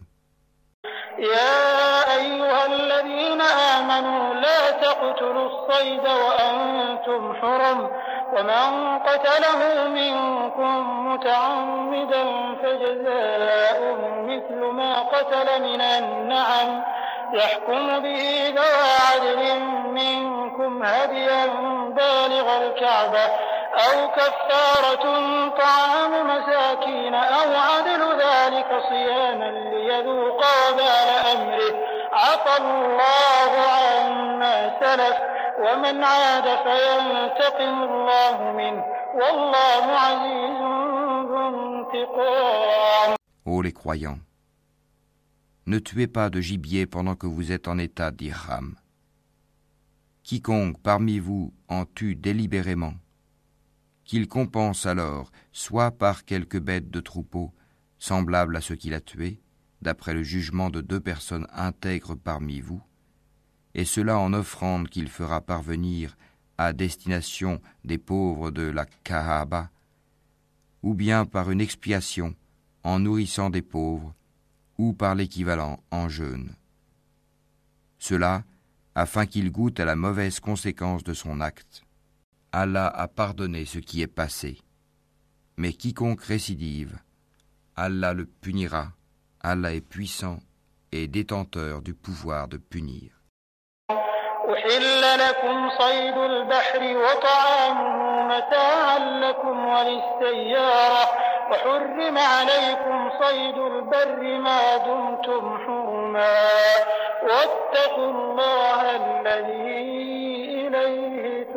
يا أيها الذين آمنوا لا تقتلوا الصيد وأنتم حرم ومن قتله منكم متعمدا فجزاء مثل ما قتل من النعم يحكم به ذوى عدل منكم هديا بالغ الكعبة أو كفارة طعام مساكين أو عدل ذلك صياما ليذوق وبال أمره عفى الله عما سلف ومن عاد فينتقم الله منه والله عزيز ذو انتقام. Ô les croyants, ne tuez pas de gibier pendant que vous êtes en état d'ihram. Quiconque parmi vous en tue délibérément, qu'il compense alors soit par quelque bête de troupeau semblable à ce qu'il a tué, d'après le jugement de deux personnes intègres parmi vous, et cela en offrande qu'il fera parvenir à destination des pauvres de la Kaaba, ou bien par une expiation en nourrissant des pauvres, ou par l'équivalent en jeûne. Cela afin qu'il goûte à la mauvaise conséquence de son acte. Allah a pardonné ce qui est passé, mais quiconque récidive, Allah le punira. Allah est puissant et détenteur du pouvoir de punir. أحل لكم صيد البحر وطعامه متاعا لكم وللسيارة وحرم عليكم صيد البر ما دمتم حرما واتقوا الله الذي إليه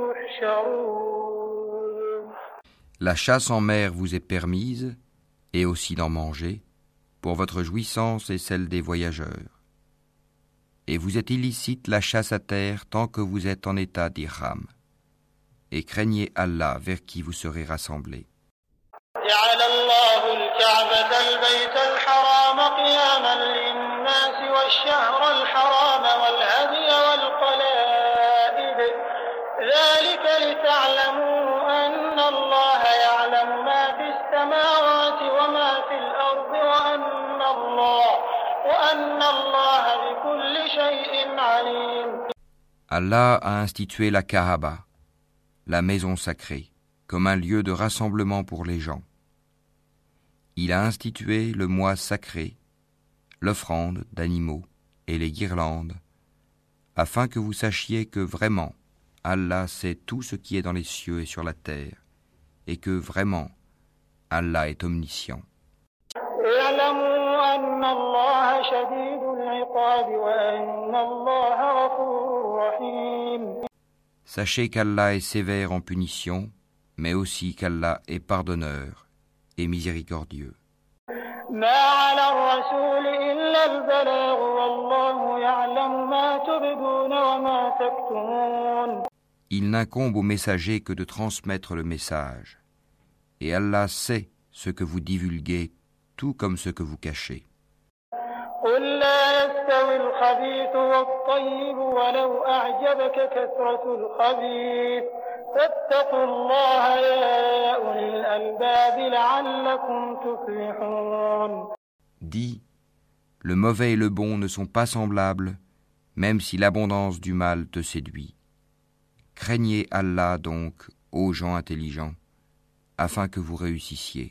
تحشرون. La chasse en mer vous est permise, et aussi d'en manger, pour votre jouissance et celle des voyageurs. Et vous êtes illicite la chasse à terre tant que vous êtes en état d'ihram. Et craignez Allah vers qui vous serez rassemblés. جعل الله الكعبة البيت الحرام قياما للناس والشهر الحرام والهدي والقلائد ذلك لتعلموا أن الله يعلم ما في السماوات وما في الأرض وأن الله وأن الله بكل شيء عليم. Allah a institué la Kaaba, la maison sacrée, comme un lieu de rassemblement pour les gens. Il a institué le mois sacré, l'offrande d'animaux et les guirlandes, afin que vous sachiez que vraiment Allah sait tout ce qui est dans les cieux et sur la terre, et que vraiment Allah est omniscient. Sachez qu'Allah est sévère en punition, mais aussi qu'Allah est pardonneur et miséricordieux. Il n'incombe au messager que de transmettre le message, et Allah sait ce que vous divulguez, tout comme ce que vous cachez. فاتقوا الله يا أولي الألباب لعلكم تفلحون. Dis, le mauvais et le bon ne sont pas semblables, même si l'abondance du mal te séduit. Craignez Allah donc, ô gens intelligents, afin que vous réussissiez.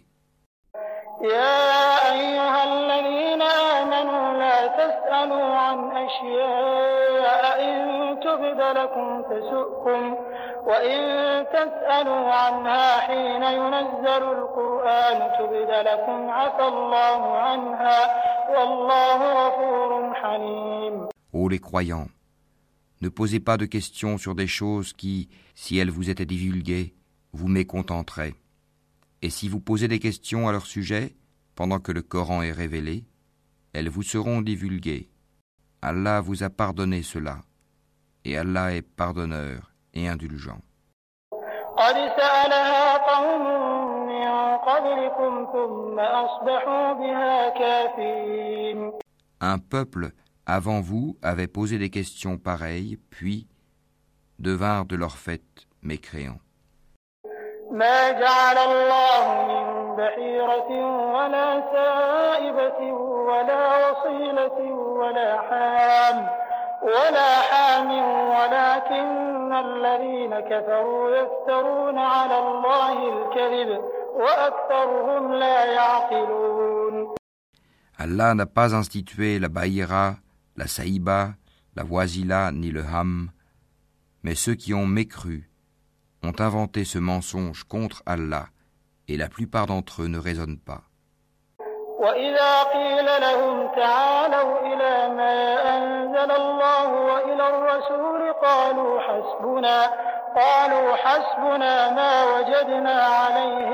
يا أيها الذين آمنوا لا تسألوا عن أشياء إن تبد لكم تسؤكم وإن تسألوا عنها حين ينزل القرآن تبد لكم عفى الله عنها والله غفور حليم. Ô les croyants, ne posez pas de questions sur des choses qui, si elles vous étaient divulguées, vous mécontenteraient. Et si vous posez des questions à leur sujet, pendant que le Coran est révélé, elles vous seront divulguées. Allah vous a pardonné cela, et Allah est pardonneur et indulgent. قد سألها قوم من قبلكم ثم أصبحوا بها كافرين. Un peuple avant vous avait posé des questions pareilles, puis devinrent de leur fait mécréants. ما جعل الله من بحيرة ولا سائبة ولا وصيلة ولا حام ولا حام ولكن الذين كفروا يفترون على الله الكذب وأكثرهم لا يعقلون. Allah n'a pas institué la Bahira, la Saïba, la Wasila ni le Ham, mais ceux qui ont mécru ont inventé ce mensonge contre Allah, et la plupart d'entre eux ne raisonnent pas. وإذا قيل لهم تعالوا إلى ما أنزل الله وإلى الرسول قالوا حسبنا قالوا حسبنا ما وجدنا عليه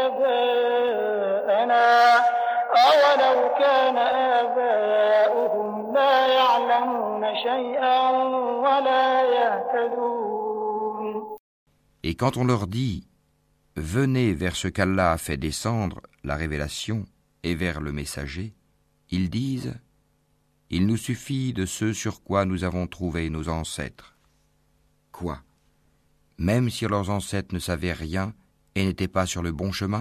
آباءنا أولو كان آباؤهم لا يعلمون شيئا ولا يهتدون. Et quand on leur dit « Venez vers ce qu'Allah a fait descendre, la révélation, et vers le messager », ils disent « Il nous suffit de ce sur quoi nous avons trouvé nos ancêtres. » Quoi ? Même si leurs ancêtres ne savaient rien et n'étaient pas sur le bon chemin ?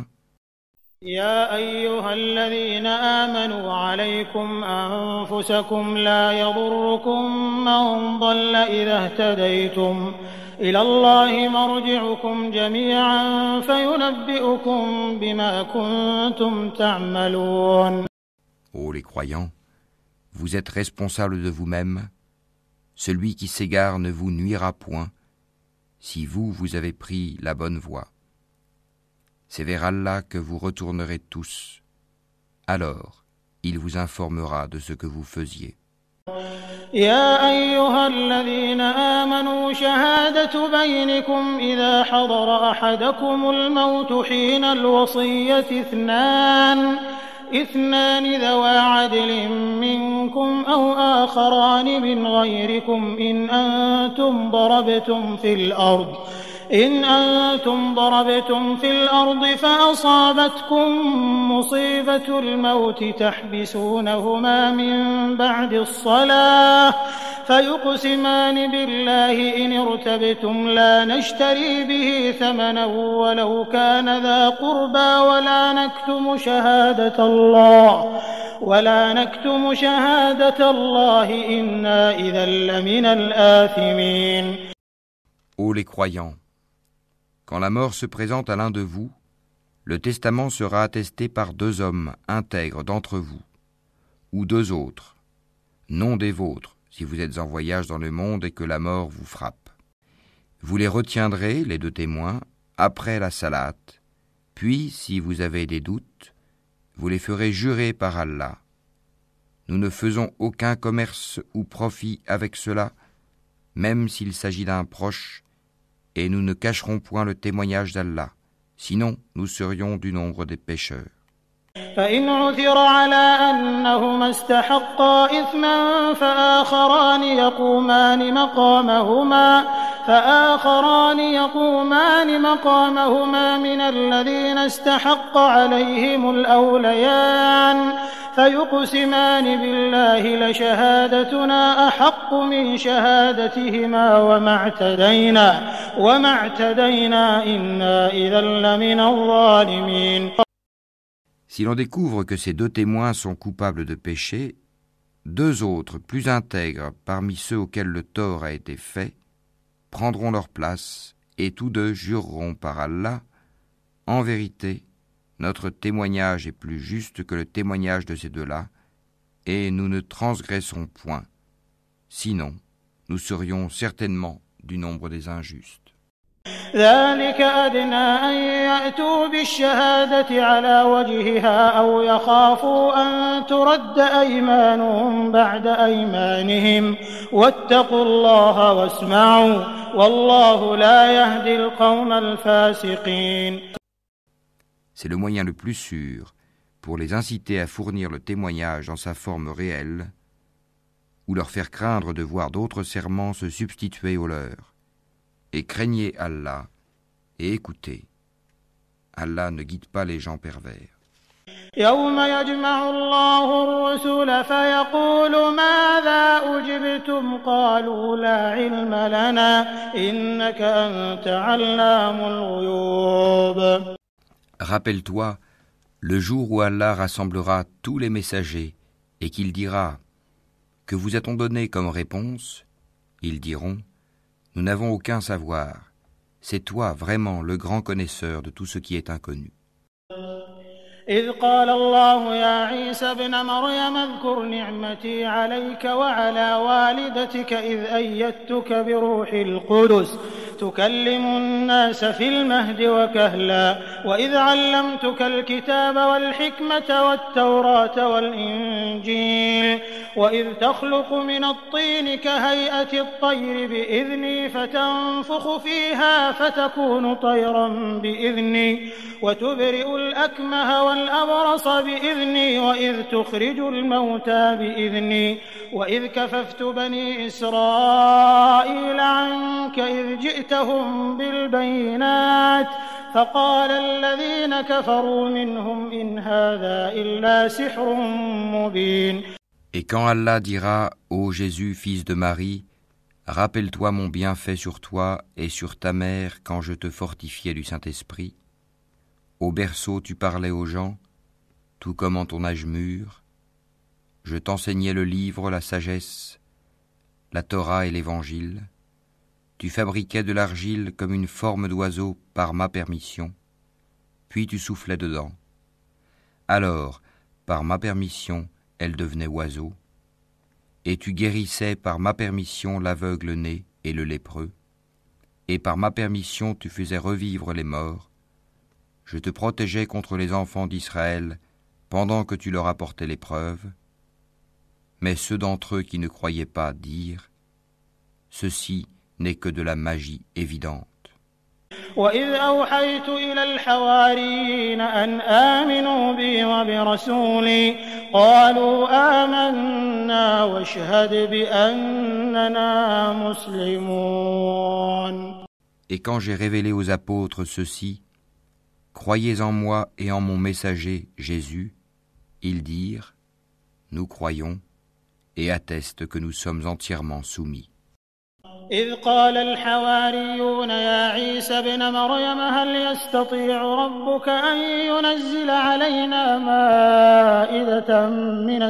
يا أيها الذين آمنوا عليكم أنفسكم لا يضركم من ضل إذا اهتديتم إلى الله مرجعكم جميعا فينبئكم بما كنتم تعملون. Ô les croyants, vous êtes responsables de vous-même. Celui qui s'égare ne vous nuira point si vous, vous avez pris la bonne voie. C'est vers Allah que vous retournerez tous. Alors, il vous informera de ce que vous faisiez. يا أيها الذين آمنوا شهادة بينكم إذا حضر أحدكم الموت حين الوصية اثنان اثنان ذوى عدل منكم أو آخران من غيركم إن أنتم ضربتم في الأرض إن أنتم ضربتم في الأرض فأصابتكم مصيبة الموت تحبسونهما من بعد الصلاة فيقسمان بالله إن ارتبتم لا نشتري به ثمنا ولو كان ذا قربى ولا نكتم شهادة الله ولا نكتم شهادة الله إنا إذا لمن الآثمين. Ô les croyants, quand la mort se présente à l'un de vous, le testament sera attesté par deux hommes intègres d'entre vous, ou deux autres, non des vôtres, si vous êtes en voyage dans le monde et que la mort vous frappe. Vous les retiendrez, les deux témoins, après la salate, puis, si vous avez des doutes, vous les ferez jurer par Allah. Nous ne faisons aucun commerce ou profit avec cela, même s'il s'agit d'un proche, et nous ne cacherons point le témoignage d'Allah, sinon nous serions du nombre des pécheurs. فإن عثر على أنهما استحقا إثما فآخران يقومان مقامهما فآخران يقومان مقامهما من الذين استحق عليهم الأوليان فيقسمان بالله لشهادتنا أحق من شهادتهما وما اعتدينا وما اعتدينا إنا إذا لمن الظالمين. Si l'on découvre que ces deux témoins sont coupables de péché, deux autres, plus intègres parmi ceux auxquels le tort a été fait, prendront leur place et tous deux jureront par Allah, en vérité, notre témoignage est plus juste que le témoignage de ces deux-là, et nous ne transgresserons point. Sinon, nous serions certainement du nombre des injustes. ذلك أدنى أن يأتوا بالشهادة على وجهها أو يخافوا أن ترد أيمان بعد أيمانهم واتقوا الله واسمعوا والله لا يهدي القوم الفاسقين. C'est le moyen le plus sûr pour les inciter à fournir le témoignage dans sa forme réelle ou leur faire craindre de voir d'autres serments se substituer aux leurs. Et craignez Allah et écoutez. Allah ne guide pas les gens pervers. يوم يجمع الله الرسل فيقول ماذا أجبتم قالوا لا علم لنا إنك أنت علام الغيوب. Rappelle-toi le jour où Allah rassemblera tous les messagers et qu'il dira « Que vous a-t-on donné comme réponse ?» Ils diront « Nous n'avons aucun savoir. C'est toi vraiment le grand connaisseur de tout ce qui est inconnu. » إذ قال الله يا عيسى ابن مريم اذكر نعمتي عليك وعلى والدتك إذ أيدتك بروح القدس تكلم الناس في المهد وكهلا وإذ علمتك الكتاب والحكمة والتوراة والإنجيل وإذ تخلق من الطين كهيئة الطير بإذني فتنفخ فيها فتكون طيرا بإذني وتبرئ الأكمه والأبرص بإذني وإذ تخرج الموتى بإذني وإذ كففت بني إسرائيل عنك إذ جئتهم بالبينات فقال الذين كفروا منهم إن هذا إلا سحر مبين. Et quand Allah dira, ô Jésus, fils de Marie, rappelle-toi mon bienfait sur toi et sur ta mère quand je te fortifiais du Saint-Esprit. Au berceau tu parlais aux gens, tout comme en ton âge mûr. Je t'enseignais le livre, la sagesse, la Torah et l'Évangile. Tu fabriquais de l'argile comme une forme d'oiseau par ma permission, puis tu soufflais dedans. Alors, par ma permission, elle devenait oiseau, et tu guérissais par ma permission l'aveugle-né et le lépreux, et par ma permission tu faisais revivre les morts. Je te protégeais contre les enfants d'Israël pendant que tu leur apportais l'épreuve. Mais ceux d'entre eux qui ne croyaient pas dirent « Ceci n'est que de la magie évidente. » وإذ أوحيت إلى الحواريين أن آمنوا بي وبرسولي قالوا آمنا واشهد بأننا مسلمون. Et quand j'ai révélé aux apôtres ceci, croyez en moi et en mon messager Jésus, ils dirent, nous croyons, et attestent que nous sommes entièrement soumis. إذ قال الحواريون يا عيسى ابن مريم هل يستطيع ربك أن ينزل علينا مائدة من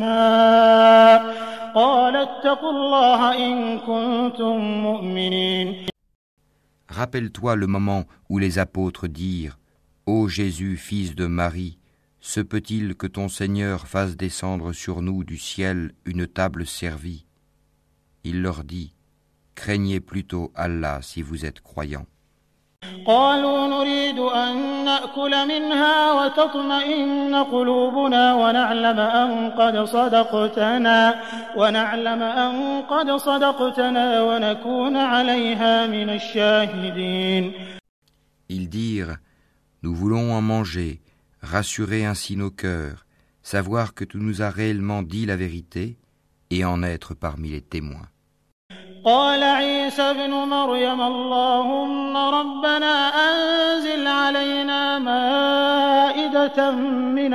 السماء قال اتقوا الله إن كنتم مؤمنين. Rappelle-toi le moment où les apôtres dirent « Ô Jésus, fils de Marie, se peut-il que ton Seigneur fasse descendre sur nous du ciel une table servie ?» Il leur dit « Craignez plutôt Allah si vous êtes croyants. » قالوا نريد أن نأكل منها وتطمئن قلوبنا ونعلم أن قد صدقتنا ونعلم أن قد صدقتنا ونكون عليها من الشاهدين. Ils dirent « Nous voulons en manger, rassurer ainsi nos cœurs, savoir que tu nous as réellement dit la vérité et en être parmi les témoins. » قال عيسى ابن مريم اللهم ربنا أنزل علينا مائدة كسفة من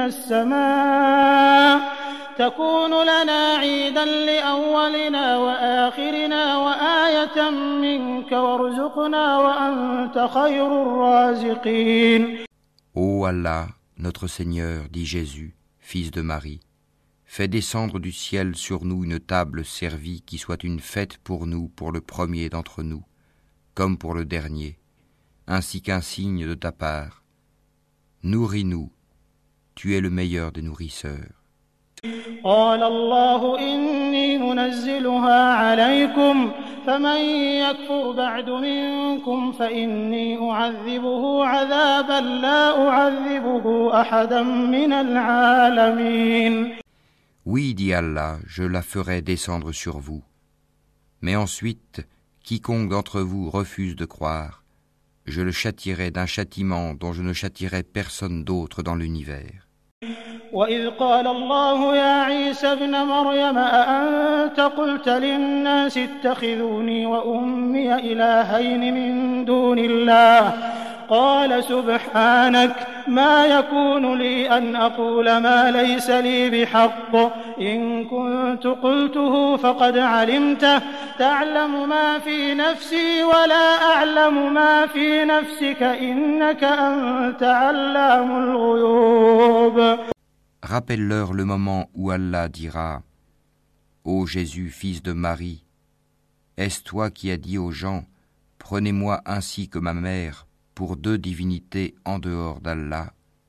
السماء تكون لنا عيدا لأولنا وآخرنا وآية منك وارزقنا وأنت خير الرازقين. Ô Allah, notre Seigneur, dit Jésus, fils de Marie, fais descendre du ciel sur nous une table servie qui soit une fête pour nous, pour le premier d'entre nous, comme pour le dernier, ainsi qu'un signe de ta part. Nourris-nous, tu es le meilleur des nourrisseurs. قال الله إني منزلها عليكم فمن يكفر بعد منكم فإني أعذبه عذابا لا أعذبه أحدا من العالمين. Oui, dit Allah, je la ferai descendre sur vous. Mais ensuite, quiconque d'entre vous refuse de croire, je le châtierai d'un châtiment dont je ne châtierai personne d'autre dans l'univers. وإذ قال الله يا عيسى ابن مريم أأنت قلت للناس اتخذوني وأمي إلهين من دون الله قال سبحانك ما يكون لي أن أقول ما ليس لي بحق إن كنت قلته فقد علمته تعلم ما في نفسي ولا أعلم ما في نفسك إنك أنت علام الغيوب. Rappelle-leur le moment où Allah dira « Ô Jésus, fils de Marie, est-ce toi qui as dit aux gens « Prenez-moi ainsi que ma mère pour deux divinités en dehors d'Allah »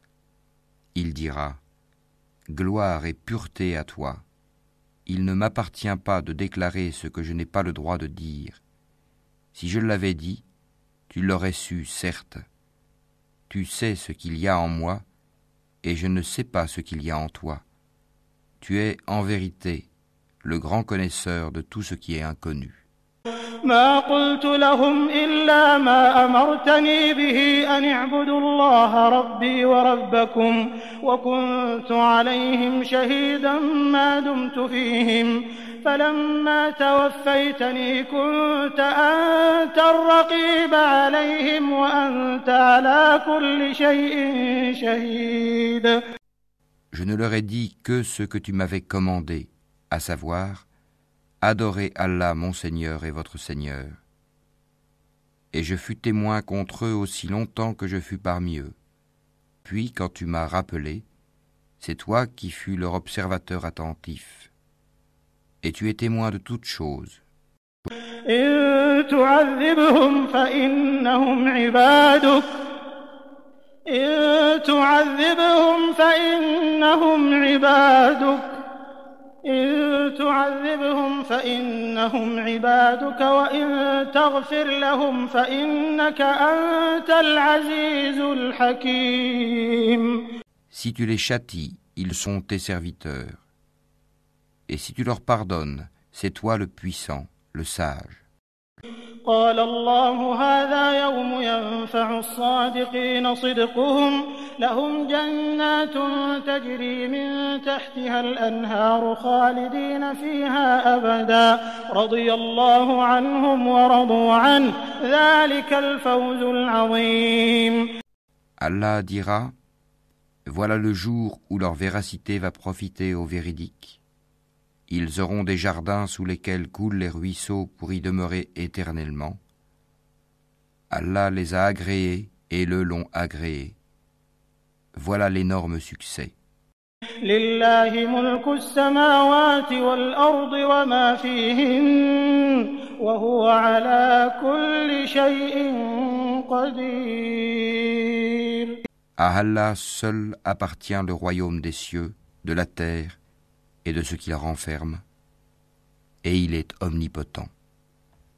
Il dira « Gloire et pureté à toi. Il ne m'appartient pas de déclarer ce que je n'ai pas le droit de dire. Si je l'avais dit, tu l'aurais su, certes. Tu sais ce qu'il y a en moi, et je ne sais pas ce qu'il y a en toi. Tu es, en vérité, le grand connaisseur de tout ce qui est inconnu. ما قلت لهم إلا ما أمرتني به أن اعبدوا الله ربي وربكم وكنت عليهم شهيدا ما دمت فيهم فلما توفيتني كنت أنت الرقيب عليهم وأنت على كل شيء شهيد. Je ne leur ai dit que ce que tu m'avais commandé, à savoir adorez Allah mon Seigneur et votre Seigneur. Et je fus témoin contre eux aussi longtemps que je fus parmi eux. Puis quand tu m'as rappelé, c'est toi qui fus leur observateur attentif. Et tu es témoin de toutes choses. إن تعذبهم فإنهم عبادك إن تعذبهم فإنهم عبادك إن تعذبهم فإنهم عبادك وإن تغفر لهم فإنك أنت العزيز الحكيم. Si tu les châties, ils sont tes serviteurs. Et si tu leur pardonnes, c'est toi le puissant, le sage. قال الله هذا يوم ينفع الصادقين صدقهم لهم جنات تجري من تحتها الأنهار خالدين فيها أبدا رضي الله عنهم ورضوا عنه ذلك الفوز العظيم. Allah dira, voilà le jour où leur véracité va profiter aux véridiques. Ils auront des jardins sous lesquels coulent les ruisseaux pour y demeurer éternellement. Allah les a agréés et le l'ont agréé. Voilà l'énorme succès. لله ملك السماوات والأرض وما فيهن وهو على كل شيء قدير. À Allah seul appartient le royaume des cieux, de la terre et de ce qu'il renferme, et il est omnipotent.